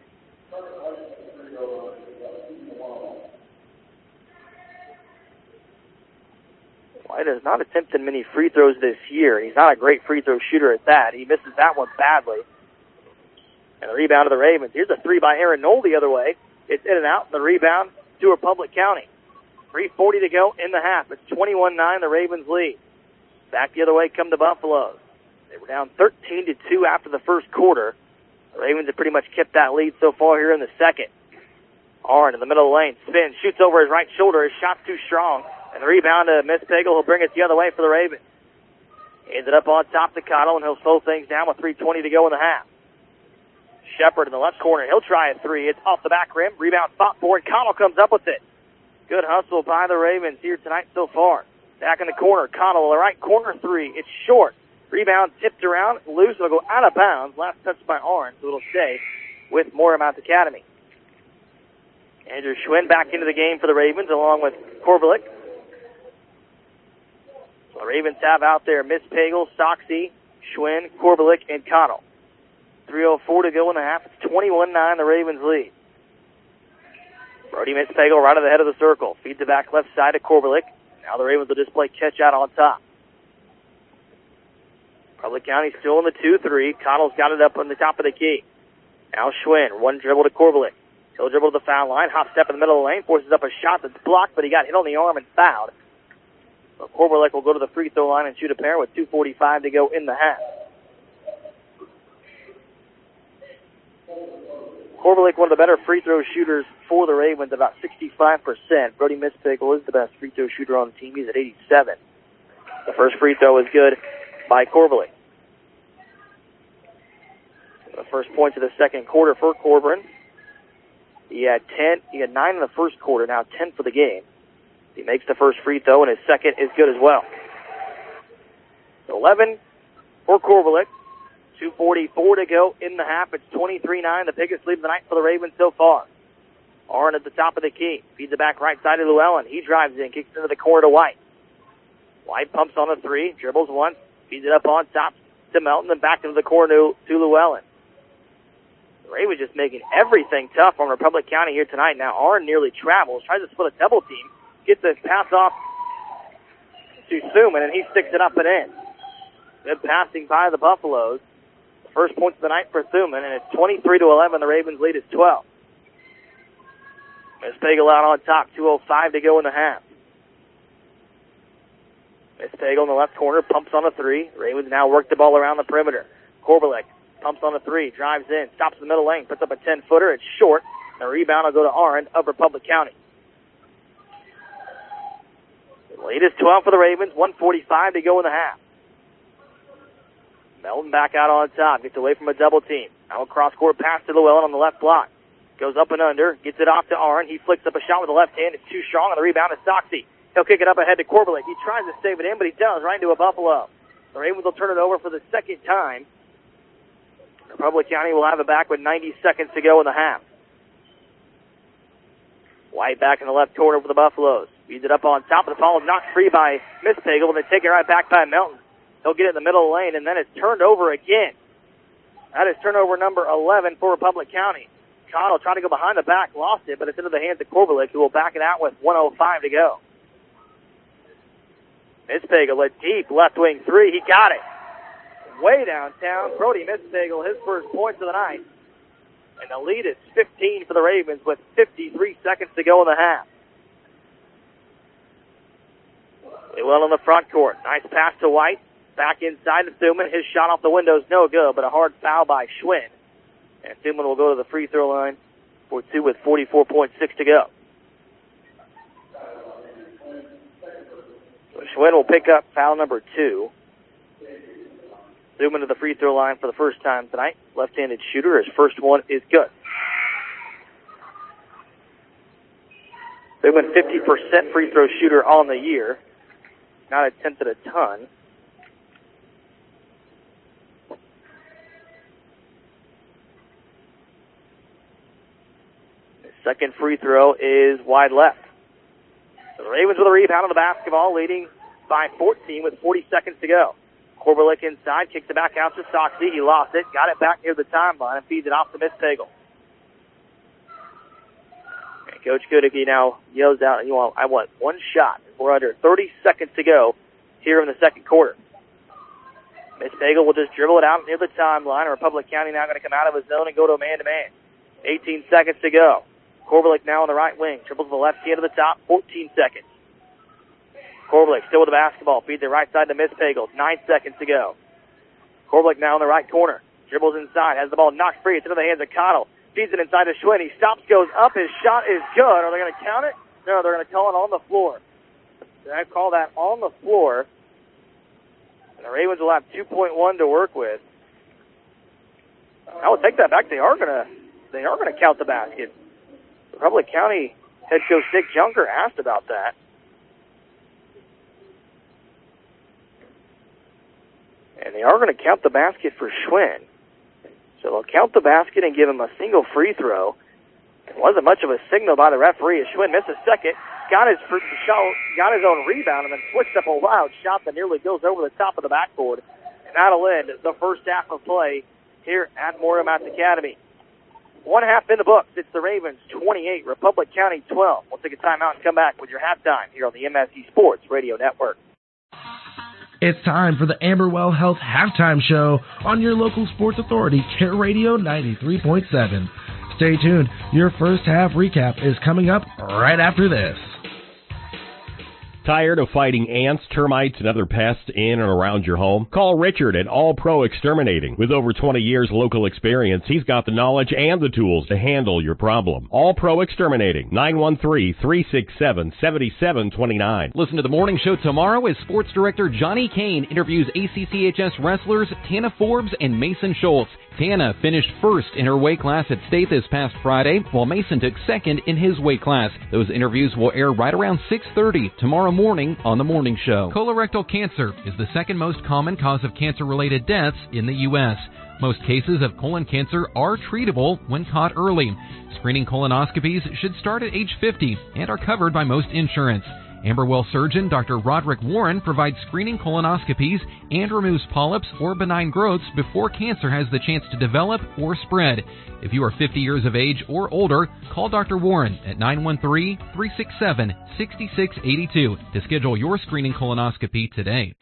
White has not attempted many free throws this year. He's not a great free throw shooter at that. He misses that one badly. And the rebound to the Ravens. Here's a three by Aaron Knoll the other way. It's in and out. The rebound to Republic County. three forty to go in the half. It's twenty-one nine, the Ravens lead. Back the other way come the Buffaloes. They were down thirteen to two after the first quarter. The Ravens have pretty much kept that lead so far here in the second. Arndt in the middle of the lane. Spins, shoots over his right shoulder. His shot's too strong. And the rebound to Mispagel. He'll bring it the other way for the Ravens. Ends it up on top to Cottle, and he'll slow things down with three twenty to go in the half. Shepard in the left corner. He'll try a three. It's off the back rim. Rebound spot for it. Cottle comes up with it. Good hustle by the Ravens here tonight so far. Back in the corner. Cottle, the right corner three. It's short. Rebound tipped around. Loose. It'll go out of bounds. Last touch by Arndt, so it'll stay with Moormouth Academy. Andrew Schwinn back into the game for the Ravens along with Korbelik. The Ravens have out there Mispagel, Stocksy, Schwinn, Korbelik, and Cottle. three oh four to go in the half. It's twenty-one nine, the Ravens lead. Brody Mispagel right at the head of the circle. Feeds it back left side to Korbelik. Now the Ravens will just play catch out on top. Republic County still in the two three. Cottle's got it up on the top of the key. Now Schwinn, one dribble to Korbelik. He'll dribble to the foul line. Hop step in the middle of the lane. Forces up a shot that's blocked, but he got hit on the arm and fouled. So Korbelik will go to the free throw line and shoot a pair with two forty-five to go in the half. Korbelik, one of the better free throw shooters for the Ravens, about sixty-five percent. Brody Mispagel is the best free throw shooter on the team. He's at eighty-seven. The first free throw is good by Korbelik. The first points of the second quarter for Corbin. He had ten. He had nine in the first quarter. Now ten for the game. He makes the first free throw, and his second is good as well. eleven for Korbelik. two forty-four to go in the half. It's twenty-three nine, the biggest lead of the night for the Ravens so far. Arndt at the top of the key. Feeds it back right side to Llewellyn. He drives in, kicks into the corner to White. White pumps on a three, dribbles once, feeds it up on top to Melton, and back into the corner to, to Llewellyn. The Ravens just making everything tough on Republic County here tonight. Now Arndt nearly travels, tries to split a double team, gets the pass off to Suman, and he sticks it up and in. Good passing by the Buffaloes. First points of the night for Thuman, and it's twenty-three to eleven. The Ravens lead is twelve. Mispagel out on top, two oh five to go in the half. Mispagel in the left corner, pumps on a three. Ravens now work the ball around the perimeter. Korbelik pumps on a three, drives in, stops the middle lane, puts up a ten-footer. It's short. The rebound will go to Arndt of Republic County. The lead is twelve for the Ravens, one forty-five to go in the half. Melton back out on top, gets away from a double team. Now a cross-court pass to Llewellyn on the left block. Goes up and under, gets it off to Arndt. He flicks up a shot with the left hand. It's too strong, and the rebound is Stocksy. He'll kick it up ahead to Korbelik. He tries to save it in, but he does, right into a Buffalo. The Ravens will turn it over for the second time. Republic County will have it back with ninety seconds to go in the half. White back in the left corner for the Buffaloes. Feeds it up on top of the ball, knocked free by Miss Pagel, and they take it right back by Melton. He'll get it in the middle of the lane, and then it's turned over again. That is turnover number eleven for Republic County. Cottle tried to go behind the back, lost it, but it's into the hands of Korbelik, who will back it out with one oh five to go. Mispagel led deep, left wing three. He got it. Way downtown. Brody Mispagel, his first points of the night. And the lead is fifteen for the Ravens with fifty-three seconds to go in the half. They well in the front court. Nice pass to White. Back inside to Thuman. His shot off the window is no good, but a hard foul by Schwinn. And Thuman will go to the free throw line for two with forty-four point six to go. So Schwinn will pick up foul number two. Thuman to the free throw line for the first time tonight. Left-handed shooter. His first one is good. Thuman fifty percent free throw shooter on the year. Not attempted a ton. Second free throw is wide left. So the Ravens with a rebound on the basketball, leading by fourteen with forty seconds to go. Korbelik inside, kicks it back out to Stocksy. He lost it, got it back near the timeline, and feeds it off to Mispagel. And Coach Goodicke now yells out, "You want, I want one shot." We're under thirty seconds to go here in the second quarter. Mispagel will just dribble it out near the timeline. Republic County now going to come out of his zone and go to a man-to-man. eighteen seconds to go. Korbelik now on the right wing. Dribbles to the left hand to the top. fourteen seconds. Korbelik still with the basketball. Feeds it right side to Mispagel. Nine seconds to go. Korbelik now in the right corner. Dribbles inside. Has the ball knocked free. It's into the hands of Cottle. Feeds it inside to Schwinn. He stops, goes up. His shot is good. Are they going to count it? No, they're going to call it on the floor. I call that on the floor. And the Ravens will have two point one to work with. I will take that back. They are going to, they are going to count the basket. Republic County head coach Nick Junker asked about that. And they are going to count the basket for Schwinn. So they'll count the basket and give him a single free throw. It wasn't much of a signal by the referee as Schwinn missed a second, got his first shot, got his own rebound, and then switched up a wild shot that nearly goes over the top of the backboard. And that'll end the first half of play here at Moorhead Academy. One half in the books. It's the Ravens twenty-eight, Republic County twelve. We'll take a timeout and come back with your halftime here on the M S E Sports Radio Network. It's time for the Amberwell Health Halftime Show on your local sports authority, Care Radio ninety-three point seven. Stay tuned. Your first half recap is coming up right after this. Tired of fighting ants, termites, and other pests in and around your home? Call Richard at All Pro Exterminating. With over twenty years local experience, he's got the knowledge and the tools to handle your problem. All Pro Exterminating, nine one three, three six seven, seven seven two nine. Listen to the morning show tomorrow as Sports Director Johnny Kane interviews A C C H S wrestlers Tana Forbes and Mason Schultz. Tana finished first in her weight class at state this past Friday, while Mason took second in his weight class. Those interviews will air right around six thirty tomorrow morning on The Morning Show. Colorectal cancer is the second most common cause of cancer-related deaths in the U S Most cases of colon cancer are treatable when caught early. Screening colonoscopies should start at age fifty and are covered by most insurance. Amberwell surgeon Doctor Roderick Warren provides screening colonoscopies and removes polyps or benign growths before cancer has the chance to develop or spread. If you are fifty years of age or older, call Doctor Warren at nine one three, three six seven, six six eight two to schedule your screening colonoscopy today.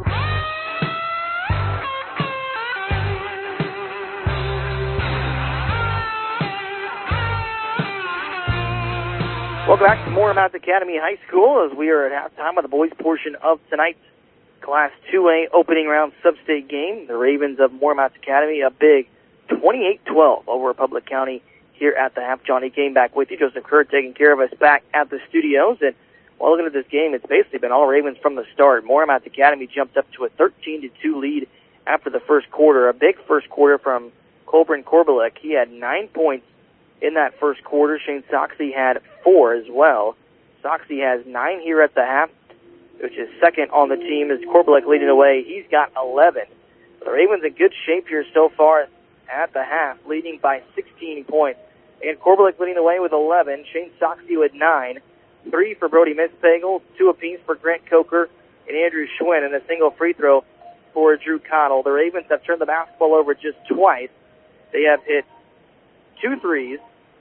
Welcome back to Moorhead Academy High School as we are at halftime of the boys portion of tonight's Class two A opening round sub-state game. The Ravens of Moorhead Academy, a big twenty-eight twelve over Republic County here at the half. Johnny Kane back with you. Joseph Kerr taking care of us back at the studios. And while looking at this game, it's basically been all Ravens from the start. Moorhead Academy jumped up to a thirteen to two lead after the first quarter. A big first quarter from Colburn Korbelik. He had nine points in that first quarter. Shane Soxie had four as well. Soxie has nine here at the half, which is second on the team as Korbelik leading away. He's got eleven. The Ravens in good shape here so far at the half, leading by sixteen points. And Corbelick leading the way with eleven. Shane Soxie with nine. Three for Brody Mispagel, two apiece for Grant Coker and Andrew Schwinn, and a single free throw for Drew Cottle. The Ravens have turned the basketball over just twice. They have hit two threes,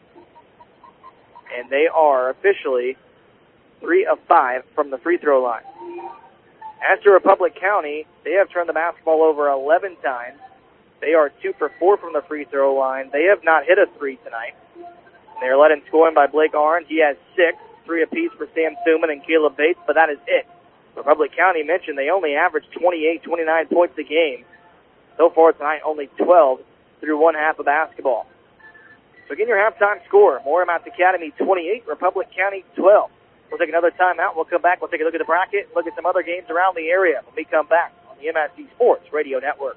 and they are officially three of five from the free throw line. As to Republic County, they have turned the basketball over eleven times. They are two for four from the free throw line. They have not hit a three tonight. They're led in scoring by Blake Arns. He has six, three apiece for Sam Thuman and Caleb Bates, but that is it. Republic County mentioned they only average twenty-eight, twenty-nine points a game. So far tonight, only twelve through one half of basketball. So again, your halftime score, Moorhead Academy twenty-eight, Republic County twelve. We'll take another timeout. We'll come back. We'll take a look at the bracket, look at some other games around the area when we come back on the M S C Sports Radio Network.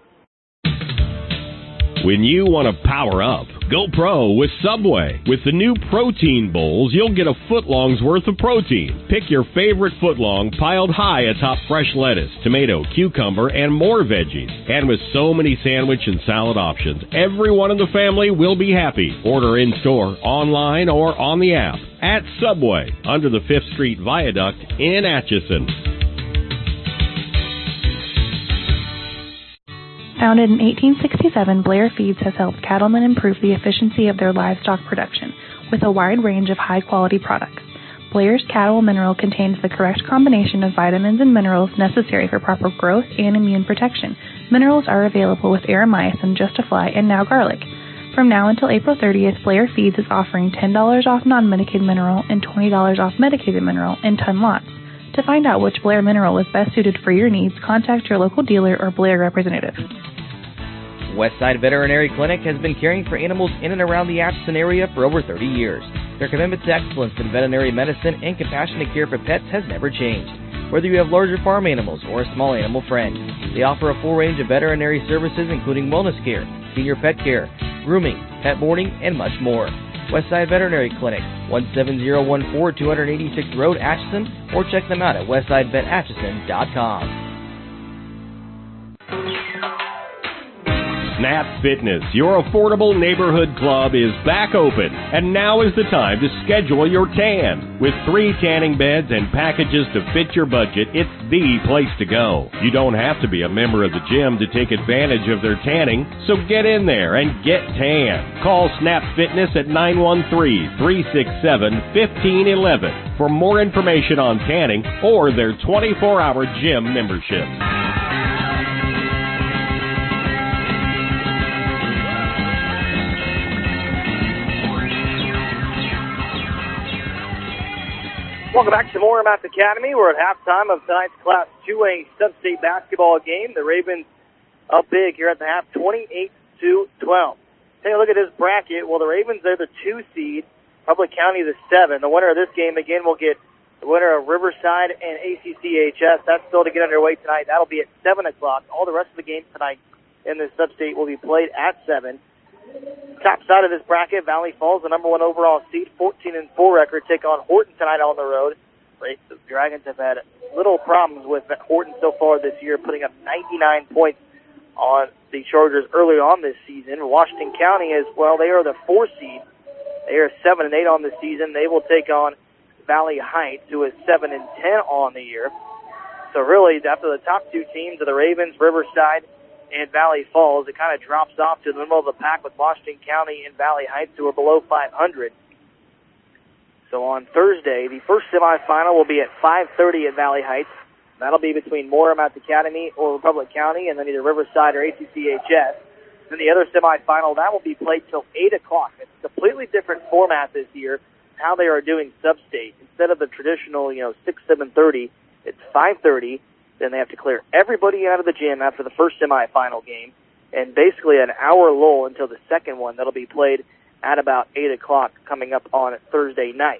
When you want to power up, go pro with Subway. With the new protein bowls, you'll get a footlong's worth of protein. Pick your favorite footlong piled high atop fresh lettuce, tomato, cucumber, and more veggies. And with so many sandwich and salad options, everyone in the family will be happy. Order in-store, online, or on the app. At Subway, under the fifth Street Viaduct in Atchison. Founded in eighteen sixty-seven, Blair Feeds has helped cattlemen improve the efficiency of their livestock production with a wide range of high-quality products. Blair's Cattle Mineral contains the correct combination of vitamins and minerals necessary for proper growth and immune protection. Minerals are available with Aromycin, Justifly, and now garlic. From now until April thirtieth, Blair Feeds is offering ten dollars off non-medicated mineral and twenty dollars off medicated mineral in ton lots. To find out which Blair mineral is best suited for your needs, contact your local dealer or Blair representative. Westside Veterinary Clinic has been caring for animals in and around the Atchison area for over thirty years. Their commitment to excellence in veterinary medicine and compassionate care for pets has never changed. Whether you have larger farm animals or a small animal friend, they offer a full range of veterinary services including wellness care, senior pet care, grooming, pet boarding, and much more. Westside Veterinary Clinic, one seven zero one four, two eighty-sixth Road, Atchison, or check them out at westside vet atchison dot com. Snap Fitness, your affordable neighborhood club, is back open, and now is the time to schedule your tan. With three tanning beds and packages to fit your budget, it's the place to go. You don't have to be a member of the gym to take advantage of their tanning, so get in there and get tan. Call Snap Fitness at nine one three, three six seven, one five one one for more information on tanning or their twenty-four hour gym membership. Welcome back to Moorhead Academy. We're at halftime of tonight's Class two A Sub-State basketball game. The Ravens up big here at the half, twenty-eight to twelve. Take a look at this bracket. Well, the Ravens are the two seed, Public County the seven. The winner of this game, again, will get the winner of Riverside and A C C H S. That's still to get underway tonight. That'll be at seven o'clock. All the rest of the games tonight in this Sub-State will be played at seven. Top side of this bracket, Valley Falls, the number one overall seed, fourteen and four record, take on Horton tonight on the road. The Dragons have had little problems with Horton so far this year, putting up ninety-nine points on the Chargers early on this season. Washington County as well, they are the four seed. They are seven and eight on the season. They will take on Valley Heights, who is seven and ten on the year. So really, after the top two teams are the Ravens, Riverside, and Valley Falls, it kind of drops off to the middle of the pack with Washington County and Valley Heights, who are below five hundred. So on Thursday, the first semifinal will be at five thirty at Valley Heights. That'll be between Moorhead Academy or Republic County, and then either Riverside or A C C H S. Then the other semifinal, that will be played till eight o'clock. It's a completely different format this year, how they are doing Sub-State. Instead of the traditional, you know, six, seven thirty, it's five thirty. Then they have to clear everybody out of the gym after the first semifinal game, and basically an hour lull until the second one that'll be played at about eight o'clock coming up on Thursday night.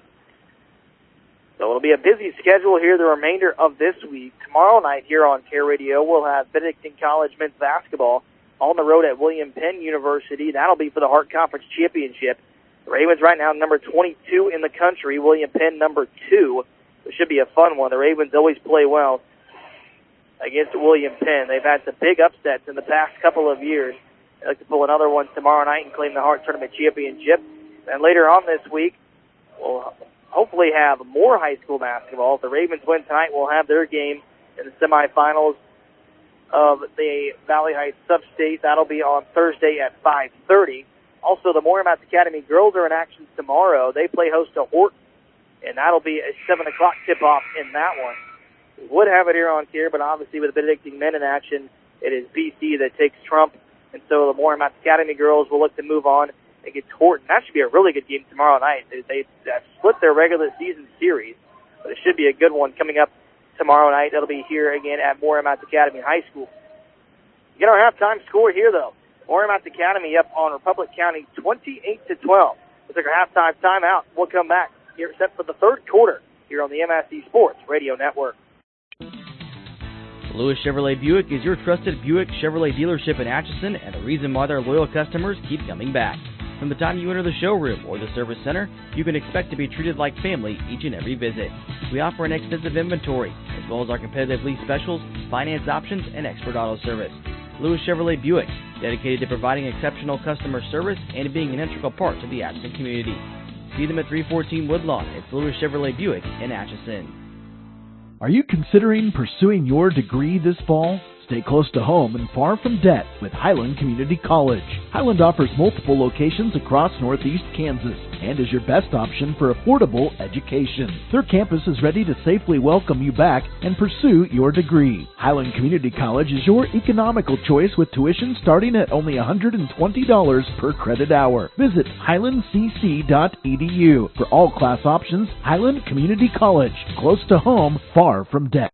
So it'll be a busy schedule here the remainder of this week. Tomorrow night here on Care Radio, we'll have Benedictine College men's basketball on the road at William Penn University. That'll be for the Hart Conference Championship. The Ravens right now number twenty-two in the country, William Penn number two. It should be a fun one. The Ravens always play well against William Penn. They've had some big upsets in the past couple of years. I'd like to pull another one tomorrow night and claim the Hart Tournament Championship. And later on this week, we'll hopefully have more high school basketball. If the Ravens win tonight, we'll have their game in the semifinals of the Valley Heights Sub-State. That'll be on Thursday at five thirty. Also, the Moorhead Academy girls are in action tomorrow. They play host to Horton, and that'll be a seven o'clock tip-off in that one. We would have it here on Tier, but obviously with the Benedictine men in action, it is B C that takes trump. And so the Moorhead Academy girls will look to move on against Horton. That should be a really good game tomorrow night. They, they have split their regular season series, but it should be a good one coming up tomorrow night. That'll be here again at Moorhead Academy High School. You get our halftime score here, though. Moorhead Academy up on Republic County twenty-eight to twelve. We'll take our halftime timeout. We'll come back here set for the third quarter here on the M S C Sports Radio Network. Lewis Chevrolet Buick is your trusted Buick Chevrolet dealership in Atchison and the reason why their loyal customers keep coming back. From the time you enter the showroom or the service center, you can expect to be treated like family each and every visit. We offer an extensive inventory, as well as our competitive lease specials, finance options, and expert auto service. Lewis Chevrolet Buick, dedicated to providing exceptional customer service and being an integral part to the Atchison community. See them at three fourteen Woodlawn. It's Lewis Chevrolet Buick in Atchison. Are you considering pursuing your degree this fall? Stay close to home and far from debt with Highland Community College. Highland offers multiple locations across northeast Kansas and is your best option for affordable education. Their campus is ready to safely welcome you back and pursue your degree. Highland Community College is your economical choice with tuition starting at only one hundred twenty dollars per credit hour. Visit highland c c dot e d u for all class options. Highland Community College, close to home, far from debt.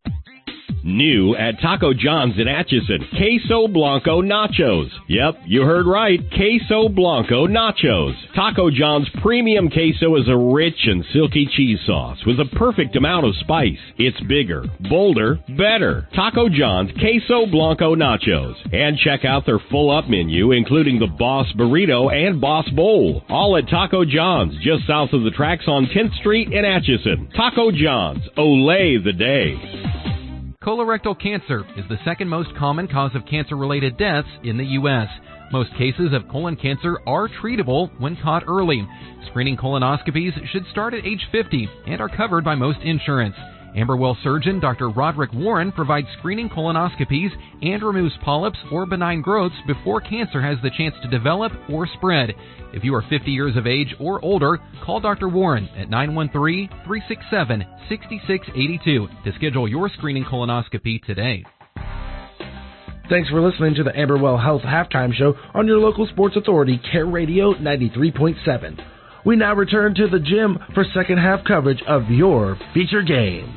New at Taco John's in Atchison, Queso Blanco Nachos. Yep, you heard right, Queso Blanco Nachos. Taco John's premium queso is a rich and silky cheese sauce with a perfect amount of spice. It's bigger, bolder, better. Taco John's Queso Blanco Nachos. And check out their full-up menu, including the Boss Burrito and Boss Bowl. All at Taco John's, just south of the tracks on tenth Street in Atchison. Taco John's, Olay the day. Colorectal cancer is the second most common cause of cancer-related deaths in the U S Most cases of colon cancer are treatable when caught early. Screening colonoscopies should start at age fifty and are covered by most insurance. Amberwell surgeon Doctor Roderick Warren provides screening colonoscopies and removes polyps or benign growths before cancer has the chance to develop or spread. If you are fifty years of age or older, call Doctor Warren at nine one three, three six seven, six six eight two to schedule your screening colonoscopy today. Thanks for listening to the Amberwell Health Halftime Show on your local sports authority, Care Radio ninety-three point seven. We now return to the gym for second half coverage of your feature game.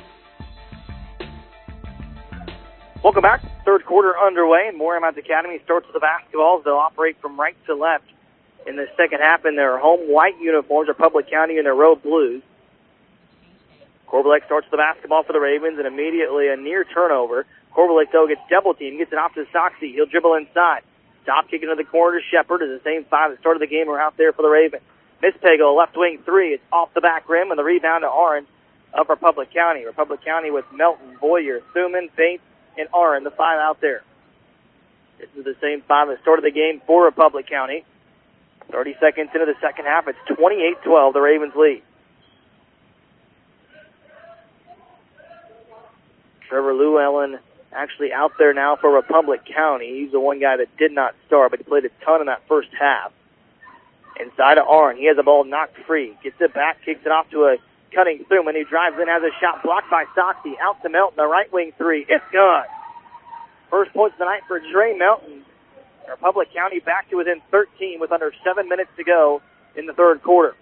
Welcome back. Third quarter underway, and Moorhead Academy starts with the basketballs. They'll operate from right to left in the second half in their home white uniforms, Republic County in their road blues. Korbalek starts the basketball for the Ravens, and immediately a near turnover. Korbalek, though, gets double-teamed, gets it off to Soxy. He'll dribble inside. Stop kicking to the corner to Shepard as the same five that started the game are out there for the Ravens. Miss Pagel, left wing three. It's off the back rim, and the rebound to Orange of Republic County. Republic County with Melton, Boyer, Thuman, Bates, and Oren, the five out there. This is the same five that started the game for Republic County. thirty seconds into the second half, it's twenty-eight twelve, the Ravens lead. Trevor Llewellyn actually out there now for Republic County. He's the one guy that did not start, but he played a ton in that first half. Inside of Arn, he has the ball knocked free. Gets it back, kicks it off to a cutting Thuman. He drives in, has a shot blocked by Soxy. Out to Melton, the right wing three. It's good. First points of the night for Trey Melton. Republic County back to within thirteen with under seven minutes to go in the third quarter.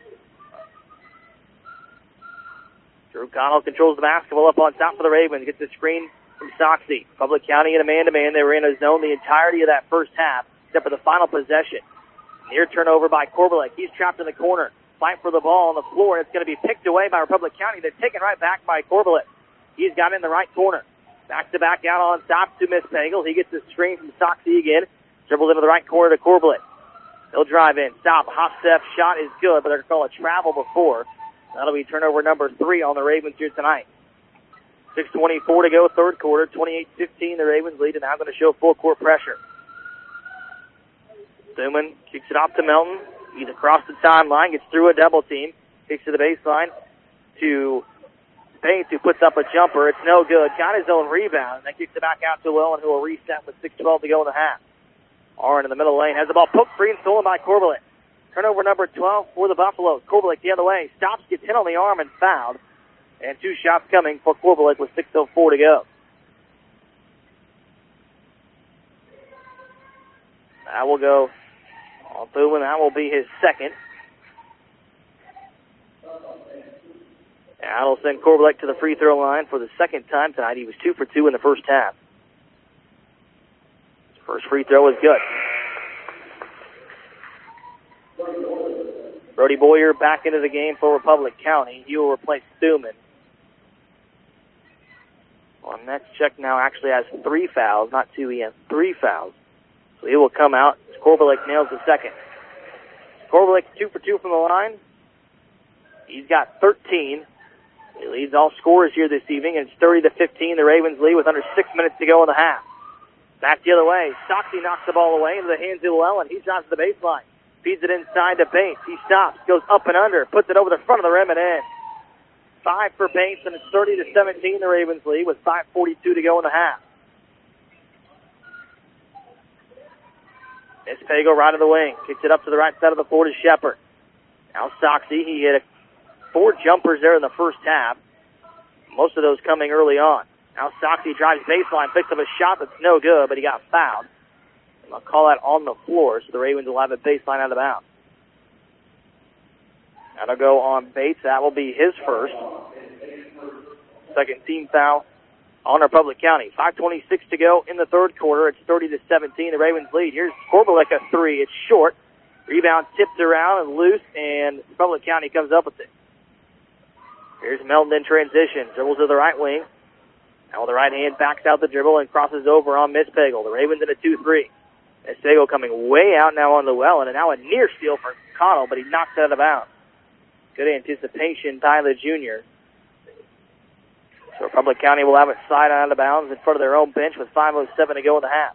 Drew Connell controls the basketball up on top for the Ravens. Gets the screen from Soxy. Republic County in a man-to-man. They were in a zone the entirety of that first half, except for the final possession. Near turnover by Korbalek. He's trapped in the corner. Fight for the ball on the floor, and it's going to be picked away by Republic County. They're taken right back by Korbalek. He's got it in the right corner. Back-to-back out on top to Miss Pagel. He gets the screen from Soxy again. Dribbles into the right corner to Korbalek. He'll drive in. Stop. Hop step. Shot is good, but they're going to call a travel before. That'll be turnover number three on the Ravens here tonight. six twenty-four to go, third quarter. twenty-eight fifteen, the Ravens lead, and now going to show full court pressure. Thuman kicks it off to Melton. He's across the timeline, gets through a double team, kicks to the baseline to Bates, who puts up a jumper. It's no good. Got his own rebound, and then kicks it back out to Llewellyn, who will reset with six twelve to go in the half. Arn in the middle lane has the ball poked free and stolen by Corbelick. Turnover number twelve for the Buffaloes. Corbelick the other way. Stops, gets hit on the arm, and fouled. And two shots coming for Corbelick with six oh four to go. That will go on through, and that will be his second. That'll send Corbelick to the free throw line for the second time tonight. He was two for two in the first half. His first free throw was good. Brody Boyer back into the game for Republic County. He will replace Thuman. On next check now actually has three fouls, not two. He has three fouls. So he will come out. Corbelick nails the second. Corbelick two for two from the line. He's got thirteen. He leads all scorers here this evening, and it's thirty to fifteen. The Ravens lead with under six minutes to go in the half. Back the other way. Stocksy knocks the ball away into the hands of Llewellyn. He drives to the baseline. Feeds it inside to Bates. He stops, goes up and under, puts it over the front of the rim and in. Five for Bates, and it's thirty to seventeen. The Ravens lead with five forty-two to go in the half. Mispego right of the wing. Kicks it up to the right side of the floor to Shepard. Now Stocksy. He hit a, four jumpers there in the first half. Most of those coming early on. Now Stocksy drives baseline, picks up a shot that's no good, but he got fouled. And I'll call that on the floor, so the Ravens will have a baseline out of bounds. That'll go on Bates. That will be his first. Second team foul on Republic County. five twenty-six to go in the third quarter. It's thirty to seventeen. The Ravens lead. Here's Corbelick a three. It's short. Rebound tipped around and loose, and Republic County comes up with it. Here's Melton in transition. Dribbles to the right wing. Now with the right hand backs out the dribble and crosses over on Mispego. The Ravens in a two three. Mispego coming way out now on Llewellyn, and now a near steal for Connell, but he knocks it out of bounds. Good anticipation by the junior. So Republic County will have it slide out of bounds in front of their own bench with five oh seven to go in the half.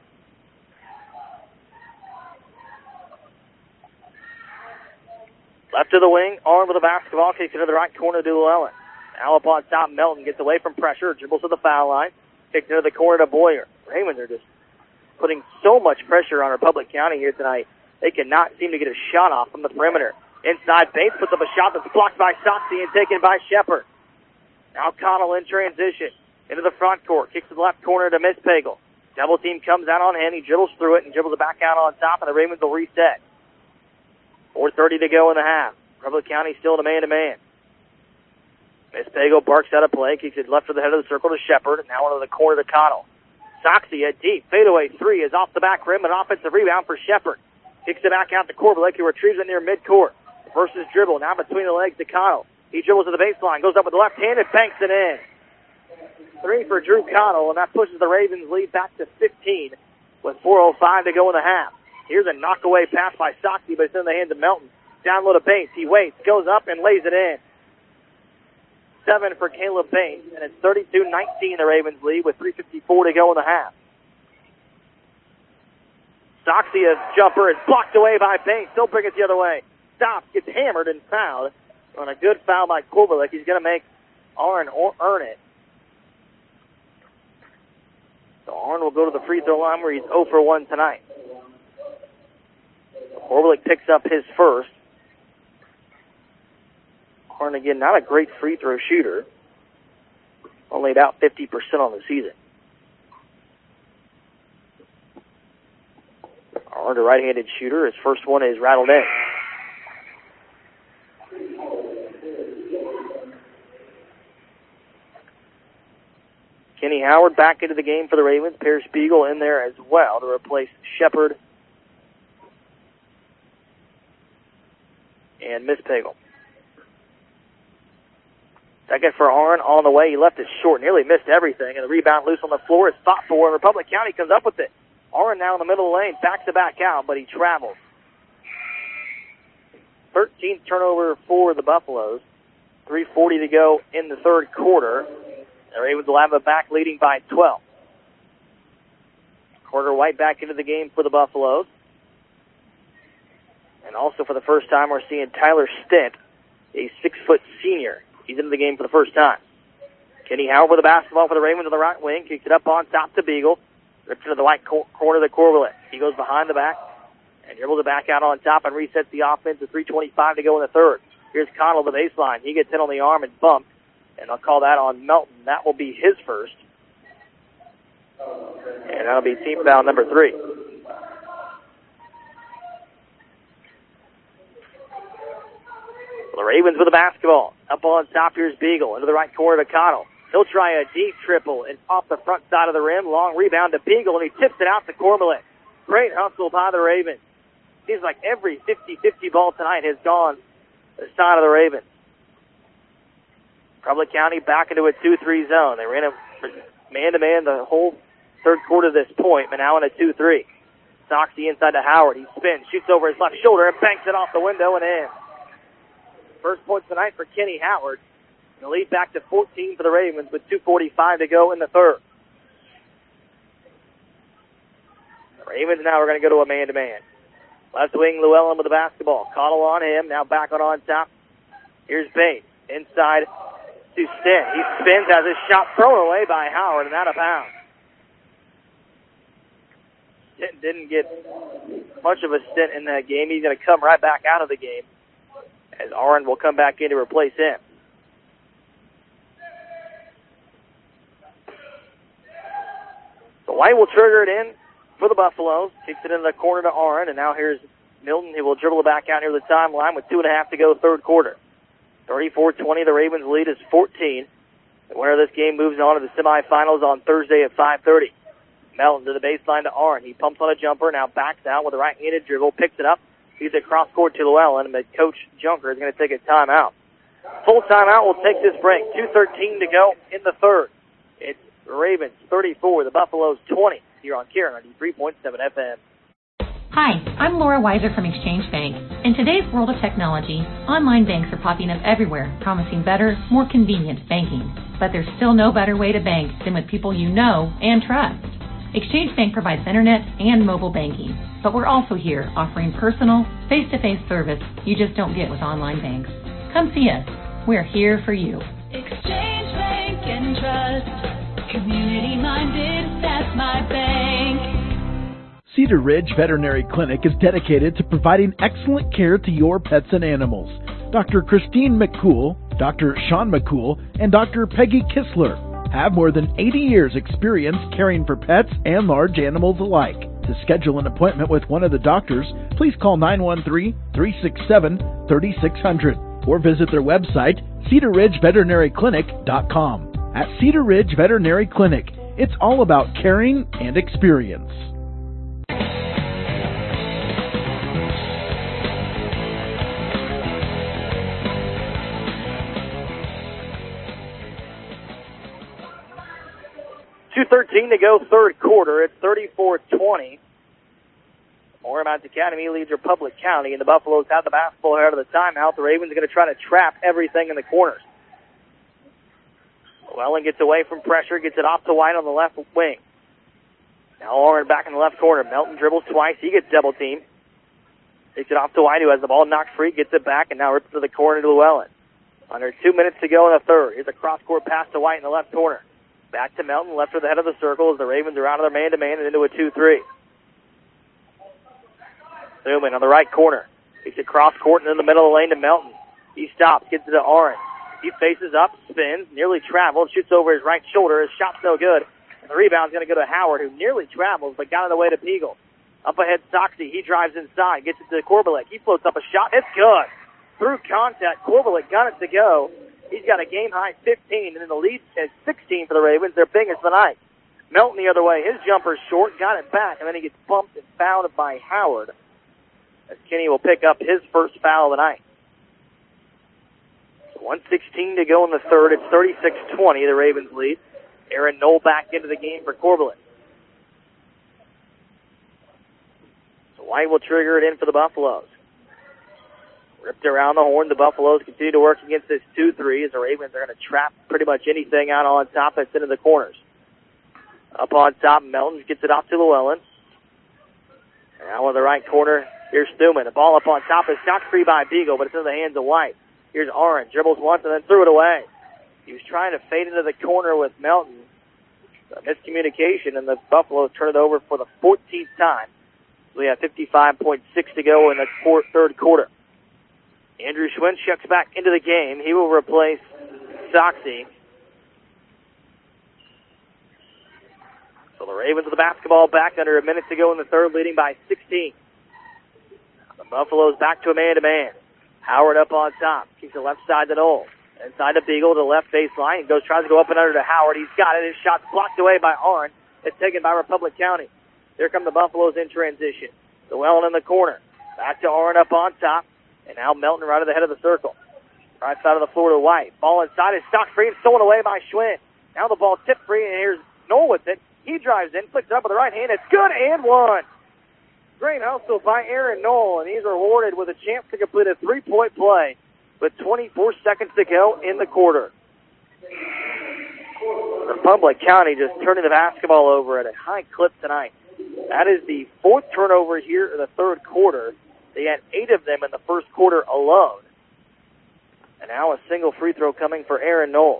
Left to the wing, armed with a basketball, kicks it to the right corner to Llewellyn. Now up on top, Melton gets away from pressure, dribbles to the foul line, kicks into the corner to Boyer. Ravens are just putting so much pressure on Republic County here tonight. They cannot seem to get a shot off from the perimeter. Inside, Bates puts up a shot that's blocked by Stocksy and taken by Shepard. Now Connell in transition into the front court, kicks to the left corner to Mispego. Double team comes out on him, he dribbles through it and dribbles it back out on top, and the Ravens will reset. four thirty to go in the half. Republic County still in a man-to-man. Mispego barks out of play, kicks it left to the head of the circle to Shepard, and now into the corner to Connell. Stocksy, a deep fadeaway three, is off the back rim, an offensive rebound for Shepard. Kicks it back out to Corbelick, who retrieves it near midcourt. Versus dribble, now between the legs to Connell. He dribbles to the baseline, goes up with the left hand, and banks it in. Three for Drew Connell, and that pushes the Ravens' lead back to fifteen with four oh five to go in the half. Here's a knockaway pass by Stocksy, but it's in the hands of Melton. Down low to Bates. He waits, goes up, and lays it in. Seven for Caleb Bates, and it's thirty-two nineteen, the Ravens lead with three fifty-four to go in the half. Stocksy, a jumper, is blocked away by Bates. Don't bring it the other way. Stops, gets hammered and fouled. On a good foul by Corbelick, he's going to make Arn earn it. So Arn will go to the free throw line where he's oh for one tonight. Corbelick picks up his first. Arn, again, not a great free throw shooter. Only about fifty percent on the season. Arn, a right-handed shooter. His first one is rattled in. Kenny Howard back into the game for the Ravens. Per Spiegel in there as well to replace Shepard and Mispego. Second for Arn on the way. He left it short, nearly missed everything, and the rebound loose on the floor is fought for, and Republic County comes up with it. Arn now in the middle of the lane, backs it back out, but he travels. thirteenth turnover for the Buffaloes. three forty to go in the third quarter. The Ravens will have it back, leading by twelve. Carter White back into the game for the Buffaloes. And also for the first time, we're seeing Tyler Stent, a six-foot senior. He's into the game for the first time. Kenny Howard with the basketball for the Ravens on the right wing. Kicks it up on top to Beagle. Rips into the right cor- corner of the Corbett. He goes behind the back and dribbles it back out on top and resets the offense with three twenty-five to go in the third. Here's Connell the baseline. He gets hit on the arm and bumped, and I'll call that on Melton. That will be his first. And that'll be team foul number three. The Ravens with the basketball. Up on top, here's Beagle. Into the right corner to Connell. He'll try a deep triple and off the front side of the rim. Long rebound to Beagle, and he tips it out to Corbett. Great hustle by the Ravens. Seems like every fifty-fifty ball tonight has gone to the side of the Ravens. Republic County back into a two three zone. They ran a man-to-man the whole third quarter to this point, but now in a two three. Soxy inside to Howard. He spins, shoots over his left shoulder, and banks it off the window and in. First points tonight for Kenny Howard. And the lead back to fourteen for the Ravens with two forty-five to go in the third. The Ravens now are going to go to a man-to-man. Left wing Llewellyn with the basketball. Cottle on him, now back on on top. Here's Bates. Inside to Stent. He spins, has his shot thrown away by Howard and out of bounds. Stent didn't get much of a stint in that game. He's going to come right back out of the game as Arend will come back in to replace him. So White will trigger it in for the Buffaloes. Kicks it in the corner to Arend, and now here's Milton. He will dribble it back out near the timeline with two and a half to go third quarter. thirty-four twenty, the Ravens lead is fourteen. The winner of this game moves on to the semifinals on Thursday at five thirty. Melton to the baseline to Arend. He pumps on a jumper, now backs out with a right-handed dribble, picks it up. He's at cross court to Llewellyn, but Coach Junker is going to take a timeout. Full timeout will take this break. two thirteen to go in the third. It's Ravens thirty-four, the Buffaloes twenty, here on K ninety-three point seven F M. Hi, I'm Laura Weiser from Exchange Bank. In today's world of technology, online banks are popping up everywhere, promising better, more convenient banking. But there's still no better way to bank than with people you know and trust. Exchange Bank provides internet and mobile banking, but we're also here offering personal, face-to-face service you just don't get with online banks. Come see us. We're here for you. Exchange Bank and Trust, community-minded, that's my bank. Cedar Ridge Veterinary Clinic is dedicated to providing excellent care to your pets and animals. Doctor Christine McCool, Doctor Sean McCool, and Doctor Peggy Kistler have more than eighty years experience caring for pets and large animals alike. To schedule an appointment with one of the doctors, please call nine one three, three six seven, three six zero zero or visit their website, cedar ridge veterinary clinic dot com. At Cedar Ridge Veterinary Clinic, it's all about caring and experience. two thirteen to go third quarter. It's thirty-four twenty. Moorhead Academy leads Republic County, and the Buffaloes have the basketball out of the timeout. The Ravens are going to try to trap everything in the corners. Llewellyn gets away from pressure, gets it off to White on the left wing. Now Arend back in the left corner. Melton dribbles twice. He gets double teamed. Takes it off to White, who has the ball knocked free, gets it back, and now rips to the corner to Llewellyn. Under two minutes to go in the third. Here's a cross-court pass to White in the left corner. Back to Melton, left to the head of the circle as the Ravens are out of their man-to-man and into a two three. Newman on the right corner. Takes it cross-court and in the middle of the lane to Melton. He stops, gets it to Arend. He faces up, spins, nearly travels, shoots over his right shoulder. His shot's no good. And the rebound's going to go to Howard, who nearly travels but got in the way to Peagle. Up ahead, Soxy. He drives inside, gets it to Corbett. He floats up a shot. It's good. Through contact, Corbett got it to go. He's got a game-high fifteen, and in the lead is sixteen for the Ravens, their biggest of the night. Melton the other way. His jumper's short, got it back, and then he gets bumped and fouled by Howard, as Kenny will pick up his first foul of the night. one sixteen to go in the third. It's thirty-six twenty, the Ravens lead. Aaron Knoll back into the game for Corbett. So White will trigger it in for the Buffaloes. Ripped around the horn. The Buffaloes continue to work against this two three as the Ravens are going to trap pretty much anything out on top that's into the corners. Up on top, Melton gets it off to Llewellyn. Now in the right corner, Here's Stuman. The ball up on top is knocked free by Beagle, but it's in the hands of White. Here's Aaron. Dribbles once and then threw it away. He was trying to fade into the corner with Melton. A miscommunication, and the Buffaloes turn it over for the fourteenth time. We have fifty-five point six to go in the fourth, third quarter. Andrew Schwinn checks back into the game. He will replace Soxy. So the Ravens with the basketball back under a minute to go in the third, leading by sixteen. The Buffaloes back to a man-to-man. Howard up on top. Keeps the left side to Knoll. Inside to Beagle to the left baseline. He goes, tries to go up and under to Howard. He's got it. His shot's blocked away by Arnn. It's taken by Republic County. Here come the Buffaloes in transition. Llewellyn in the corner. Back to Arnn up on top. And now Melton right at the head of the circle. Right side of the floor to White. Ball inside is stocked free and stolen away by Schwinn. Now the ball tipped free, and here's Knoll with it. He drives in, flicks it up with the right hand. It's good and one. Great hustle by Aaron Knoll, and he's rewarded with a chance to complete a three-point play with twenty-four seconds to go in the quarter. Republic County just turning the basketball over at a high clip tonight. That is the fourth turnover here in the third quarter. They had eight of them in the first quarter alone. And now a single free throw coming for Aaron Knoll.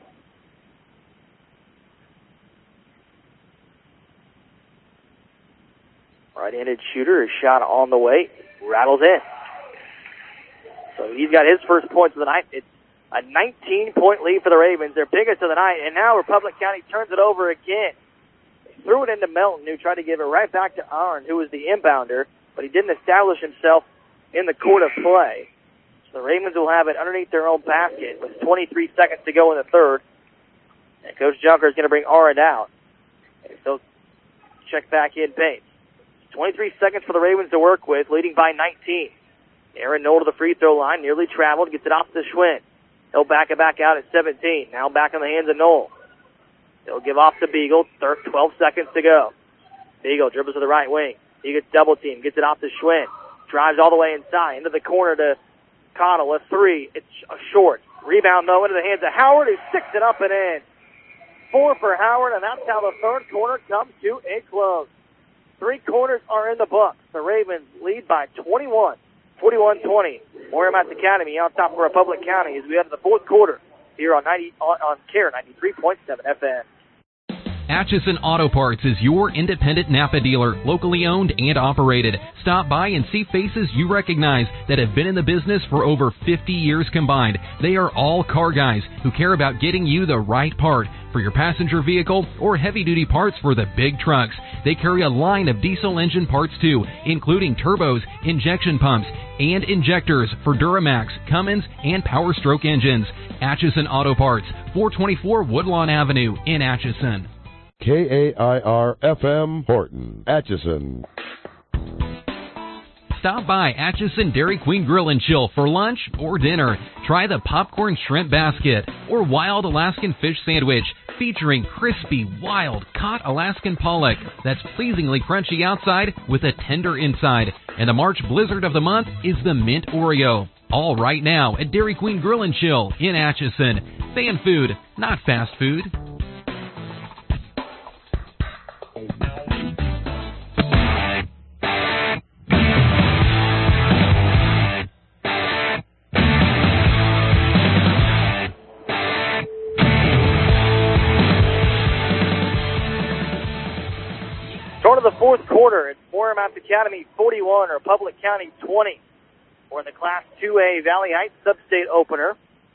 Right-handed shooter, his shot on the way, rattles in. So he's got his first points of the night. It's a nineteen-point lead for the Ravens, their biggest of the night. And now Republic County turns it over again. They threw it into Melton, who tried to give it right back to Arnn, who was the inbounder, but he didn't establish himself in the court of play. So the Ravens will have it underneath their own basket with twenty-three seconds to go in the third. And Coach Junker is going to bring Arnn out. And so check back in pace. twenty-three seconds for the Ravens to work with, leading by nineteen. Aaron Knoll to the free throw line, nearly traveled, gets it off to Schwinn. He'll back it back out at seventeen. Now back in the hands of Knoll. He'll give off to Beagle, twelve seconds to go. Beagle dribbles to the right wing. He gets double teamed, gets it off to Schwinn. Drives all the way inside, into the corner to Connell. A three, it's a short. Rebound, though, into the hands of Howard, who sticks it up and in. Four for Howard, and that's how the third quarter comes to a close. Three quarters are in the books. The Ravens lead by twenty-one, forty-one twenty. Moorhead Academy on top of Republic County as we enter the fourth quarter here on ninety on, on C A R E ninety-three point seven F M. Atchison Auto Parts is your independent Napa dealer, locally owned and operated. Stop by and see faces you recognize that have been in the business for over fifty years combined. They are all car guys who care about getting you the right part for your passenger vehicle or heavy-duty parts for the big trucks. They carry a line of diesel engine parts too, including turbos, injection pumps, and injectors for Duramax, Cummins, and Power Stroke engines. Atchison Auto Parts, four twenty-four Woodlawn Avenue in Atchison. K A I R F M Horton, Atchison. Stop by Atchison Dairy Queen Grill and Chill for lunch or dinner. Try the popcorn shrimp basket or wild Alaskan fish sandwich featuring crispy, wild, caught Alaskan pollock that's pleasingly crunchy outside with a tender inside. And the March blizzard of the month is the Mint Oreo. All right now at Dairy Queen Grill and Chill in Atchison. Fan food, not fast food. Start of the fourth quarter, it's Moorhead Academy forty-one, Republic County twenty. We're in the Class two A Valley Heights Sub-State opener.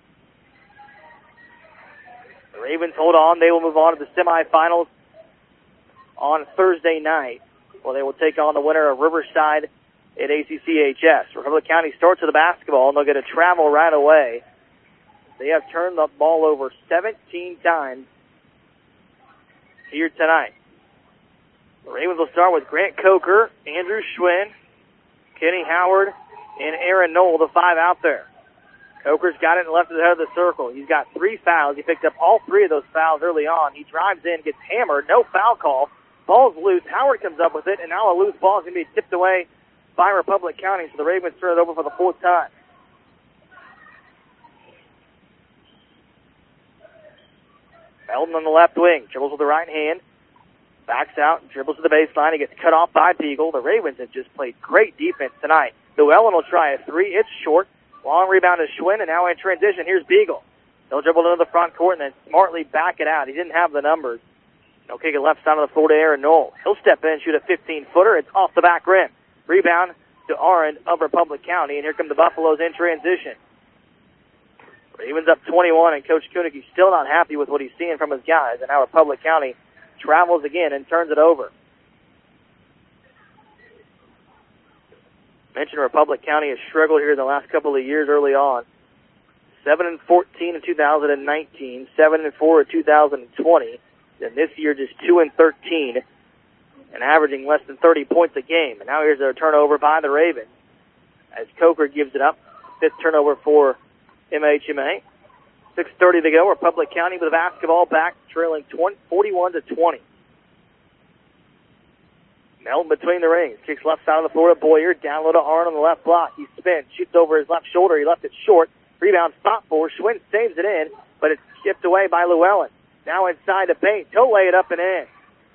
The Ravens hold on. They will move on to the semifinals on Thursday night, where they will take on the winner of Riverside at A C C H S. Republic County starts with the basketball, and they'll get a travel right away. They have turned the ball over seventeen times here tonight. The Ravens will start with Grant Coker, Andrew Schwinn, Kenny Howard, and Aaron Knoll, the five out there. Coker's got it and left to the head of the circle. He's got three fouls. He picked up all three of those fouls early on. He drives in, gets hammered, no foul call. Ball's loose. Howard comes up with it, and now a loose ball is going to be tipped away by Republic County, so the Ravens turn it over for the fourth time. Melton on the left wing, dribbles with the right hand. Backs out, dribbles to the baseline. He gets cut off by Beagle. The Ravens have just played great defense tonight. Llewellyn will try a three. It's short. Long rebound to Schwinn, and now in transition, here's Beagle. He'll dribble into the front court and then smartly back it out. He didn't have the numbers. He'll kick it left side of the floor to Aaron Knoll. He'll step in, shoot a fifteen-footer. It's off the back rim. Rebound to Arend of Republic County, and here come the Buffaloes in transition. Ravens up twenty-one, and Coach Koenig still not happy with what he's seeing from his guys, and now Republic County travels again and turns it over. Mentioned Republic County has struggled here in the last couple of years early on. seven and fourteen in two thousand nineteen, seven and four in two thousand twenty, and this year just two and thirteen, and averaging less than thirty points a game. And now here's a turnover by the Ravens as Coker gives it up. Fifth turnover for M H M A. six thirty to go. Republic County with the basketball back, trailing forty-one to twenty. Melton between the rings. Kicks left side of the floor to Boyer. Down low to Arn on the left block. He spins. Shoots over his left shoulder. He left it short. Rebound spot for. Schwinn saves it in, but it's chipped away by Llewellyn. Now inside the paint. He'll lay it up and in.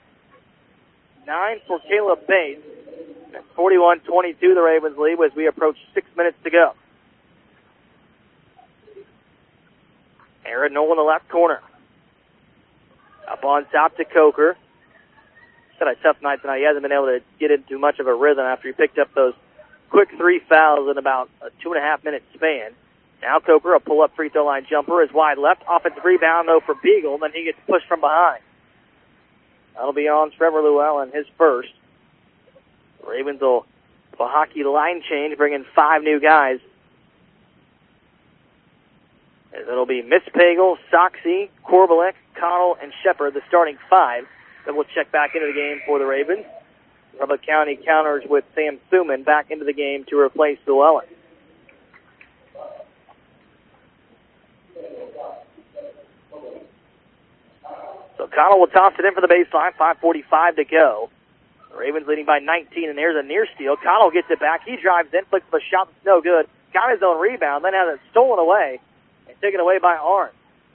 Nine for Caleb Bates. forty-one twenty-two the Ravens lead as we approach six minutes to go. Aaron Knoll in the left corner. Up on top to Coker. Had a tough night tonight. He hasn't been able to get into much of a rhythm after he picked up those quick three fouls in about a two and a half minute span. Now Coker, a pull-up free throw line jumper, is wide left. Offensive rebound, though, for Beagle. Then he gets pushed from behind. That'll be on Trevor Llewellyn, his first. Ravens will have a hockey line change, bring in five new guys. As it'll be Miss Pagel, Soxy, Korbalek, Connell, and Shepard, the starting five. Then we'll check back into the game for the Ravens. Republic County counters with Sam Thuman back into the game to replace Llewellyn. So Connell will toss it in for the baseline. five forty-five to go. The Ravens leading by nineteen, and there's a near steal. Connell gets it back. He drives in, flicks the shot that's no good. Got his own rebound, then has it stolen away and taken away by Arndt.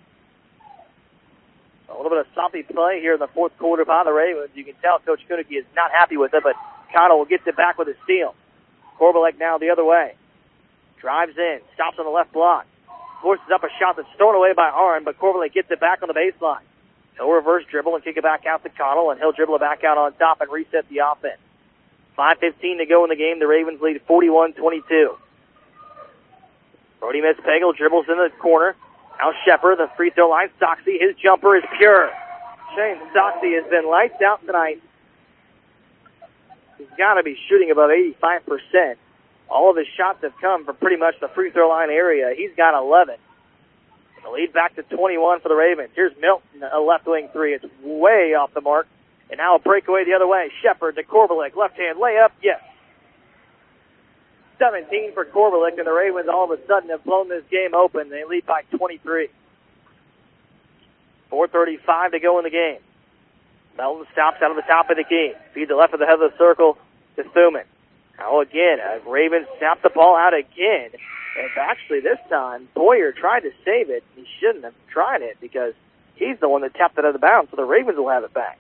A little bit of sloppy play here in the fourth quarter by the Ravens. You can tell Coach Koenig is not happy with it, but Connell gets it back with a steal. Korbalek now the other way. Drives in, stops on the left block. Forces up a shot that's thrown away by Arndt, but Korbalek gets it back on the baseline. He'll reverse dribble and kick it back out to Connell, and he'll dribble it back out on top and reset the offense. five fifteen to go in the game. The Ravens lead forty-one twenty-two. Brody Mispegel dribbles in the corner. Now Shepard, the free throw line. Soxy, his jumper is pure. Shane Soxy has been lights out tonight. He's got to be shooting above eighty-five percent. All of his shots have come from pretty much the free throw line area. He's got eleven. The lead back to twenty-one for the Ravens. Here's Milton, a left wing three. It's way off the mark. And now a breakaway the other way. Shepard to Korbalek. Left hand layup. Yes. seventeen for Korbalek, and the Ravens all of a sudden have blown this game open. They lead by twenty-three. four thirty-five to go in the game. Melton stops out of the top of the key. Feeds the left of the head of the circle to Thuman. Now again, uh, Ravens snap the ball out again. And actually this time, Boyer tried to save it. He shouldn't have tried it because he's the one that tapped it out of bounds, so the Ravens will have it back.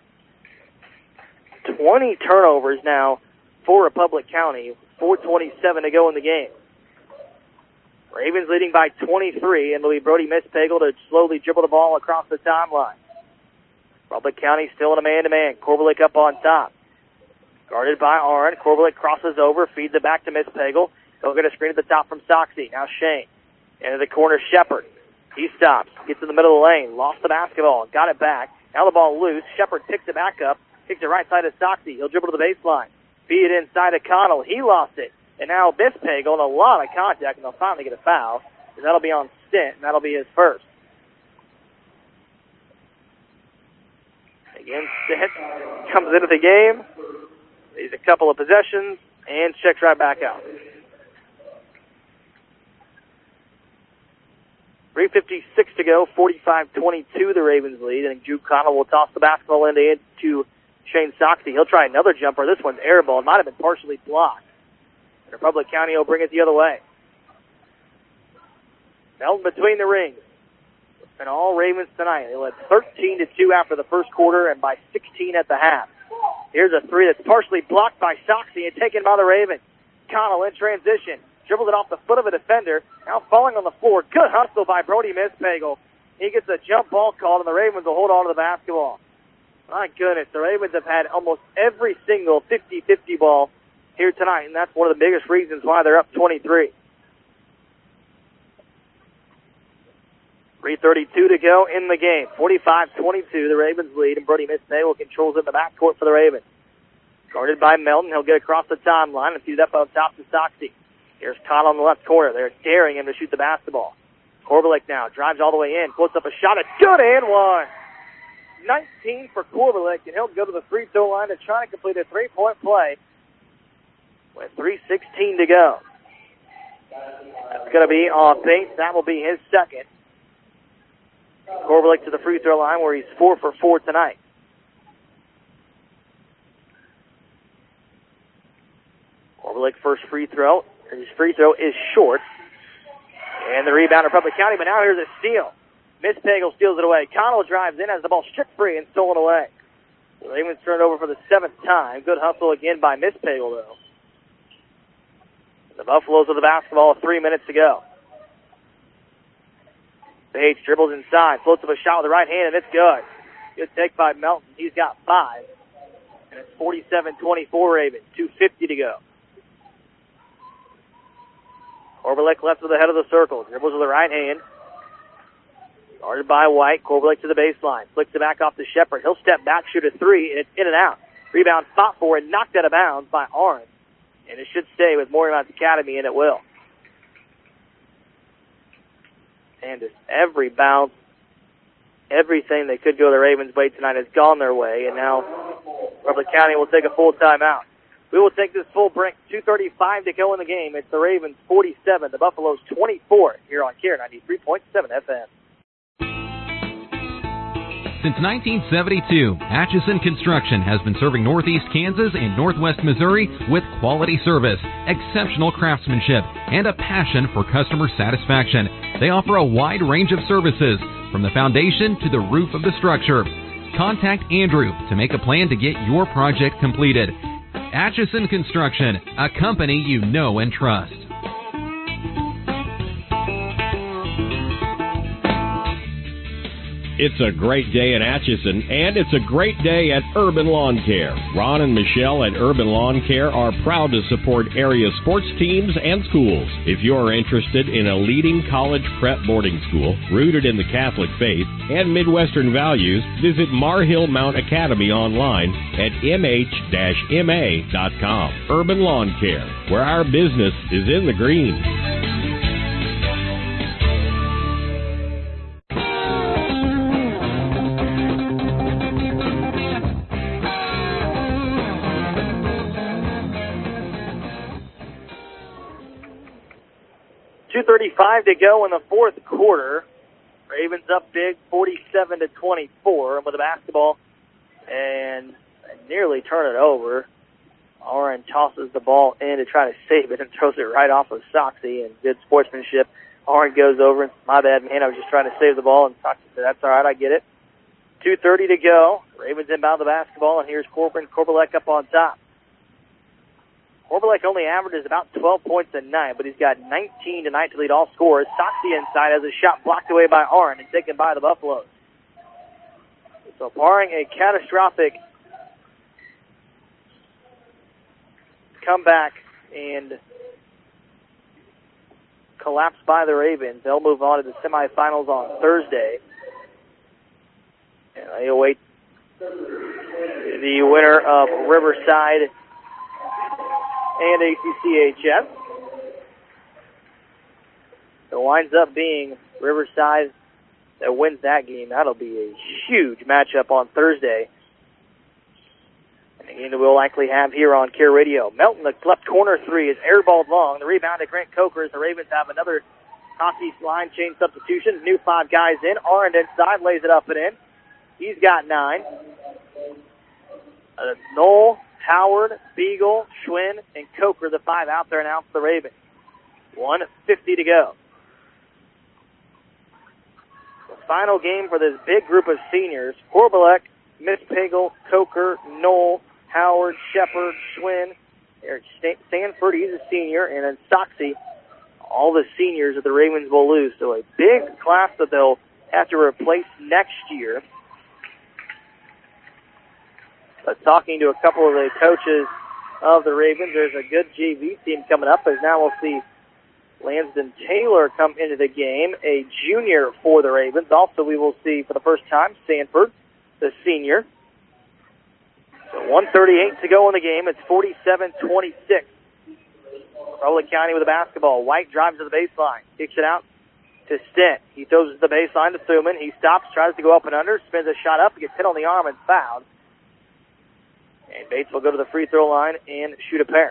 twenty turnovers now for Republic County. four twenty-seven to go in the game. Ravens leading by twenty-three, and it'll be Brody Mispegel to slowly dribble the ball across the timeline. Republic County still in a man-to-man. Korbalek up on top. Guarded by Arndt. Korbalek crosses over, feeds it back to Mispegel. He'll get a screen at the top from Soxy. Now Shane. Into the corner, Shepard. He stops. Gets in the middle of the lane. Lost the basketball. Got it back. Now the ball loose. Shepard picks it back up. Kicks it right side of Soxy. He'll dribble to the baseline. Feed it inside of Connell. He lost it. And now Mispegel on a lot of contact, and they'll finally get a foul. And that'll be on Stint, and that'll be his first. Again, Stint comes into the game. He's a couple of possessions, and checks right back out. three fifty-six to go, forty-five twenty-two the Ravens lead, and Drew Connell will toss the basketball into, into Shane Soxy. He'll try another jumper. This one's air ball. It might have been partially blocked. And Republic County will bring it the other way. Melton between the rings. and all Ravens tonight. They led thirteen to two after the first quarter and by sixteen at the half. Here's a three that's partially blocked by Soxy and taken by the Ravens. Connell in transition. Dribbled it off the foot of a defender. Now falling on the floor. Good hustle by Brody Mispagel. He gets a jump ball called, and the Ravens will hold on to the basketball. My goodness, the Ravens have had almost every single fifty-fifty ball here tonight, and that's one of the biggest reasons why they're up twenty-three. three thirty-two to go in the game. forty-five twenty-two, the Ravens lead, and Brody Mispagel controls it in the backcourt for the Ravens. Guarded by Melton. He'll get across the timeline and feed it up on top to Soxy. Here's Connell in the left corner. They're daring him to shoot the basketball. Korbalek now drives all the way in, floats up a shot, a good and one. nineteen for Korbalek, and he'll go to the free throw line to try to complete a three-point play with three sixteen to go. That's going to be off base. That will be his second. Korbalek to the free throw line where he's four for four tonight. Korbalek first free throw. His free throw is short. And the rebounder, Republic County, but now here's a steal. Mispagel steals it away. Connell drives in, has the ball stripped free and stolen away. The Ravens turn it over for the seventh time. Good hustle again by Mispagel, though. The Buffaloes with the basketball with three minutes to go. Page dribbles inside, floats up a shot with the right hand, and it's good. Good take by Melton. He's got five. And it's forty-seven twenty-four Ravens. two fifty to go. Korbalek left to the head of the circle. Dribbles with the right hand. Guarded by White. Korbalek to the baseline. Flicks it back off to Shepard. He'll step back, shoot a three, and it's in and out. Rebound fought for and knocked out of bounds by Oren. And it should stay with Morgantown Academy, and it will. And just every bounce, everything that could go the Ravens' way tonight has gone their way, and now Republic County will take a full timeout. We will take this full break. two thirty-five to go in the game. It's the Ravens forty-seven, the Buffaloes twenty-four here on K A R E ninety-three point seven F M. Since nineteen seventy-two, Atchison Construction has been serving Northeast Kansas and Northwest Missouri with quality service, exceptional craftsmanship, and a passion for customer satisfaction. They offer a wide range of services, from the foundation to the roof of the structure. Contact Andrew to make a plan to get your project completed. Atchison Construction, a company you know and trust. It's a great day in Atchison, and it's a great day at Urban Lawn Care. Ron and Michelle at Urban Lawn Care are proud to support area sports teams and schools. If you're interested in a leading college prep boarding school rooted in the Catholic faith and Midwestern values, visit Marhill Mount Academy online at m h dash m a dot com. Urban Lawn Care, where our business is in the green. two thirty-five to go in the fourth quarter. Ravens up big, forty-seven to twenty-four with the basketball, and nearly turn it over. Oren tosses the ball in to try to save it and throws it right off of Soxy, and good sportsmanship. Oren goes over and, my bad, man, I was just trying to save the ball, and Soxy said, that's all right, I get it. two thirty to go. Ravens inbound the basketball, and here's Corbin Korbalek up on top. Korbalek only averages about twelve points a night, but he's got nineteen tonight to lead all scorers. Soxy inside has a shot blocked away by Oren and taken by the Buffaloes. So barring a catastrophic comeback and collapse by the Ravens, they'll move on to the semifinals on Thursday. And they await the winner of Riverside and A C C H S. It winds up being Riverside that wins that game. That'll be a huge matchup on Thursday. And a game that we'll likely have here on K A R E Radio. Melton, the left corner three, is airballed long. The rebound to Grant Coker as the Ravens have another hockey line chain substitution. New five guys in. Arndt inside, lays it up and in. He's got nine. Uh, Knoll, Howard, Beagle, Schwinn, and Coker, the five out there now for the Ravens. one fifty to go. final game for this big group of seniors. Corbalek, Miss Pagel, Coker, Knoll, Howard, Shepard, Schwinn, Eric Sanford, he's a senior, and then Soxy, all the seniors that the Ravens will lose. So a big class that they'll have to replace next year. But talking to a couple of the coaches of the Ravens, there's a good J V team coming up, as now we'll see Lansden Taylor come into the game, a junior for the Ravens. Also, we will see for the first time Sanford, the senior. So one thirty-eight to go in the game. It's forty-seven twenty-six. Republic County with the basketball. White drives to the baseline, kicks it out to Stent. He throws it to the baseline to Thuman. He stops, tries to go up and under, spins a shot up, gets hit on the arm and fouled. And Bates will go to the free throw line and shoot a pair.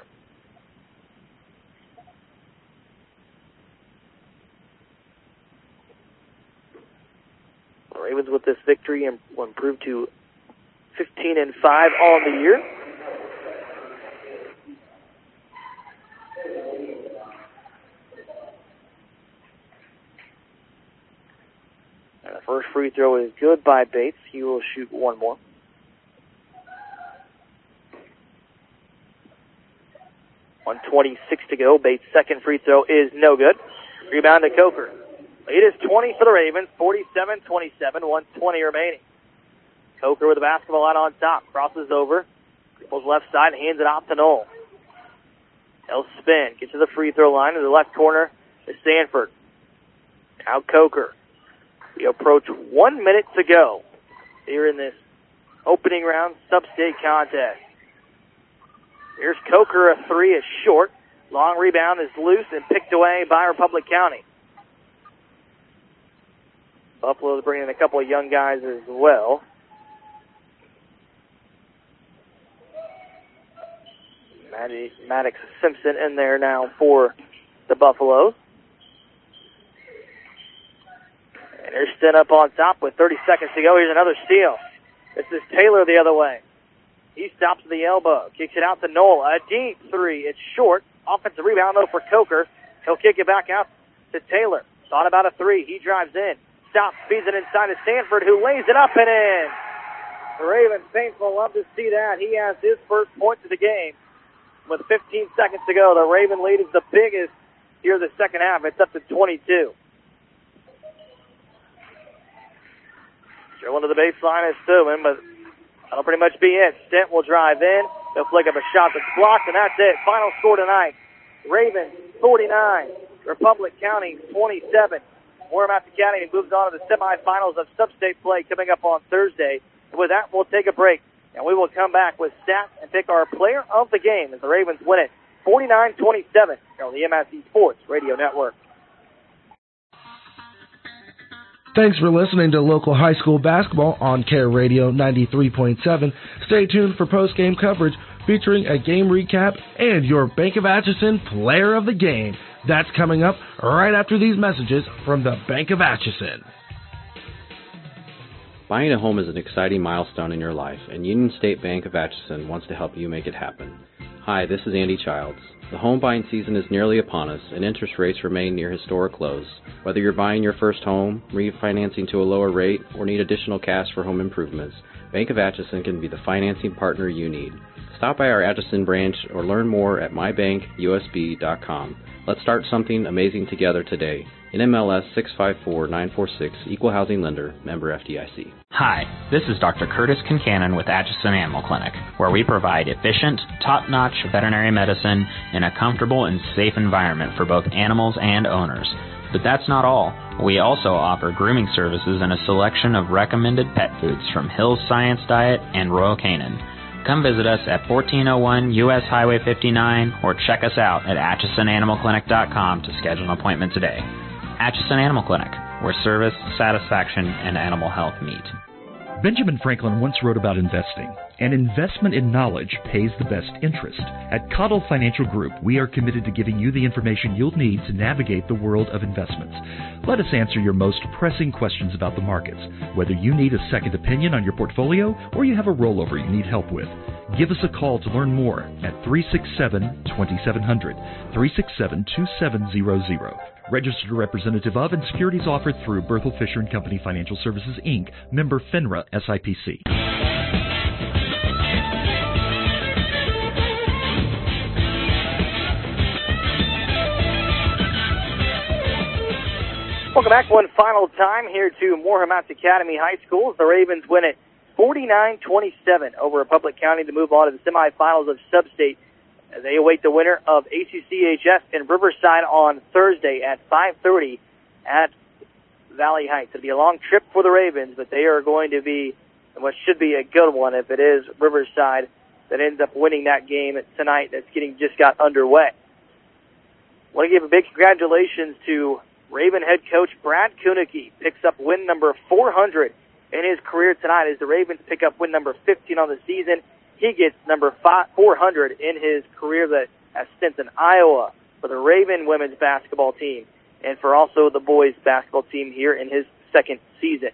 The Ravens with this victory and will improve to fifteen and five on the year. And the first free throw is good by Bates. He will shoot one more. one twenty-six to go. Bates' second free throw is no good. Rebound to Coker. Lead is twenty for the Ravens, forty-seven twenty-seven, one twenty remaining. Coker with the basketball out on top, crosses over, pulls left side, hands it off to Knoll. He'll spin, gets to the free throw line in the left corner to Sanford. Now Coker. We approach one minute to go here in this opening round sub-state contest. Here's Coker, a three is short. Long rebound is loose and picked away by Republic County. Buffalo's bringing in a couple of young guys as well. Maddie, Maddox Simpson in there now for the Buffaloes. And there's Stent up on top with thirty seconds to go. Here's another steal. This is Taylor the other way. He stops at the elbow, kicks it out to Knoll. A deep three. It's short. Offensive rebound, though, for Coker. He'll kick it back out to Taylor. Thought about a three. He drives in. Stops, feeds it inside to Sanford, who lays it up and in. The Ravens fans will love to see that. He has his first point of the game. With fifteen seconds to go, the Raven lead is the biggest here in the second half. It's up to twenty-two. Drilling to the baseline is Thuman, but that'll pretty much be it. Stent will drive in. They'll flick up a shot that's blocked, and that's it. Final score tonight. Ravens forty-nine, Republic County twenty-seven. Warren-Mapp Academy moves on to the semifinals of sub-state play coming up on Thursday. And with that, we'll take a break, and we will come back with stats and pick our player of the game as the Ravens win it forty-nine twenty-seven here on the M S C Sports Radio Network. Thanks for listening to local high school basketball on Care Radio ninety-three point seven. Stay tuned for post-game coverage featuring a game recap and your Bank of Atchison player of the game. That's coming up right after these messages from the Bank of Atchison. Buying a home is an exciting milestone in your life, and Union State Bank of Atchison wants to help you make it happen. Hi, this is Andy Childs. The home buying season is nearly upon us, and interest rates remain near historic lows. Whether you're buying your first home, refinancing to a lower rate, or need additional cash for home improvements, Bank of Atchison can be the financing partner you need. Stop by our Atchison branch or learn more at my bank U S B dot com. Let's start something amazing together today. N M L S six five four nine four six, Equal Housing Lender, member F D I C. Hi, this is Doctor Curtis Kincannon with Atchison Animal Clinic, where we provide efficient, top-notch veterinary medicine in a comfortable and safe environment for both animals and owners. But that's not all. We also offer grooming services and a selection of recommended pet foods from Hill's Science Diet and Royal Canin. Come visit us at fourteen oh one U S Highway fifty-nine or check us out at atchison animal clinic dot com to schedule an appointment today. Atchison Animal Clinic, where service, satisfaction, and animal health meet. Benjamin Franklin once wrote about investing. An investment in knowledge pays the best interest. At Cottle Financial Group, we are committed to giving you the information you'll need to navigate the world of investments. Let us answer your most pressing questions about the markets, whether you need a second opinion on your portfolio or you have a rollover you need help with. Give us a call to learn more at three six seven, two seven zero zero, three six seven, two seven zero zero. Registered representative of and securities offered through Berthel Fisher and Company Financial Services, Incorporated, member FINRA S I P C. Welcome back one final time here to Moorhead Academy High School as the Ravens win it forty-nine twenty-seven over Republic County to move on to the semifinals of Sub-State as they await the winner of A C C H S in Riverside on Thursday at five thirty at Valley Heights. It'll be a long trip for the Ravens, but they are going to be what should be a good one if it is Riverside that ends up winning that game tonight that's getting just got underway. I want to give a big congratulations to Raven head coach Brad Kunicki. Picks up win number four hundred in his career tonight as the Ravens pick up win number fifteen on the season. He gets number five, four hundred in his career that at Stinson, Iowa, for the Raven women's basketball team and for also the boys basketball team here in his second season.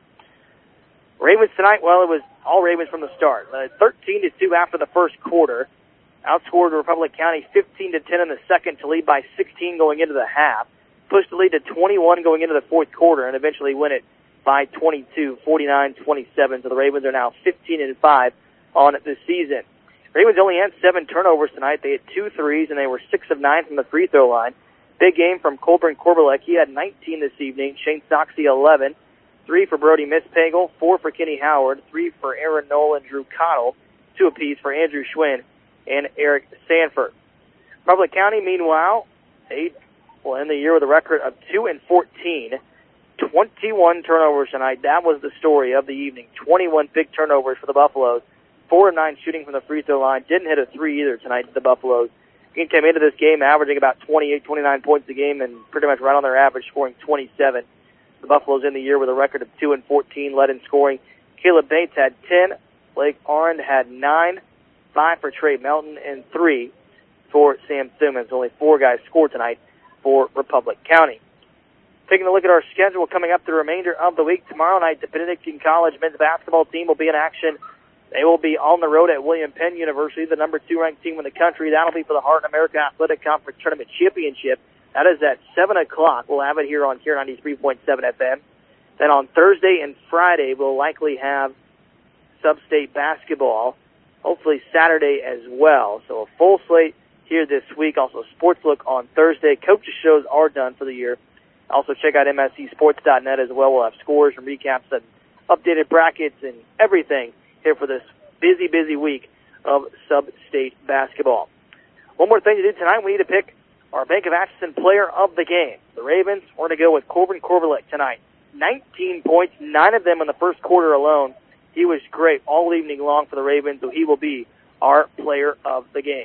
Ravens tonight, well, it was all Ravens from the start. Uh, thirteen to two after the first quarter. Outscored Republic County fifteen to ten in the second to lead by sixteen going into the half. Pushed the lead to twenty-one going into the fourth quarter and eventually win it by twenty-two, forty-nine twenty-seven. So the Ravens are now fifteen and five on the season. Ravens only had seven turnovers tonight. They had two threes and they were six of nine from the free throw line. Big game from Colburn Korbalek. He had nineteen this evening. Shane Soxie eleven. Three for Brody Mispagel. Four for Kenny Howard. Three for Aaron Knoll and Drew Cottle. Two apiece for Andrew Schwinn and Eric Sanford. Republic County, meanwhile, they will end the year with a record of two and fourteen. twenty-one turnovers tonight. That was the story of the evening. twenty-one big turnovers for the Buffaloes. Four of nine shooting from the free throw line. Didn't hit a three either tonight to the Buffaloes. He came into this game averaging about twenty-eight, twenty-nine points a game and pretty much right on their average, scoring twenty-seven. The Buffaloes in the year with a record of two and fourteen, led in scoring. Caleb Bates had ten. Blake Arndt had nine. Five for Trey Melton and three for Sam Simmons. Only four guys scored tonight for Republic County. Taking a look at our schedule coming up the remainder of the week. Tomorrow night, the Benedictine College men's basketball team will be in action. They will be on the road at William Penn University, the number two ranked team in the country. That'll be for the Heart America Athletic Conference Tournament Championship. That is at seven o'clock. We'll have it here on Care ninety-three point seven F M. Then on Thursday and Friday, we'll likely have Sub-State basketball. Hopefully Saturday as well. So a full slate here this week. Also Sports Look on Thursday. Coaches shows are done for the year. Also check out M S C sports dot net as well. We'll have scores and recaps and updated brackets and everything here for this busy, busy week of Sub-State basketball. One more thing to do tonight. We need to pick our Bank of Atchison player of the game. The Ravens, we're going to go with Corbin Korbalek tonight. nineteen points, nine of them in the first quarter alone. He was great all evening long for the Ravens, so he will be our player of the game.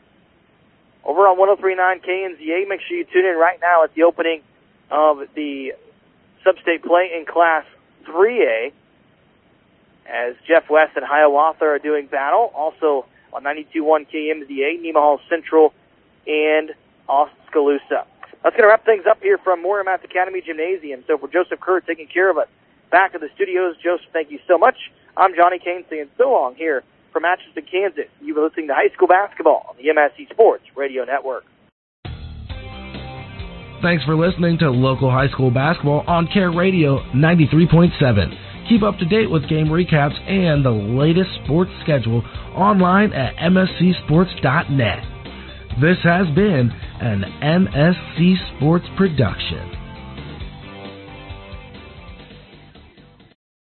Over on one oh three point nine K N Z A, make sure you tune in right now at the opening of the Sub-State play in Class three A as Jeff West and Hiawatha are doing battle. Also on ninety-two point one K M Z A, Nemaha Central and Oskaloosa. That's going to wrap things up here from Moorhead Academy Gymnasium. So for Joseph Kerr taking care of us back at the studios, Joseph, thank you so much. I'm Johnny Kane saying so long here from Atchison, Kansas. You've been listening to High School Basketball on the M S C Sports Radio Network. Thanks for listening to local high school basketball on Care Radio ninety-three point seven. Keep up to date with game recaps and the latest sports schedule online at M S C sports dot net. This has been an M S C Sports production.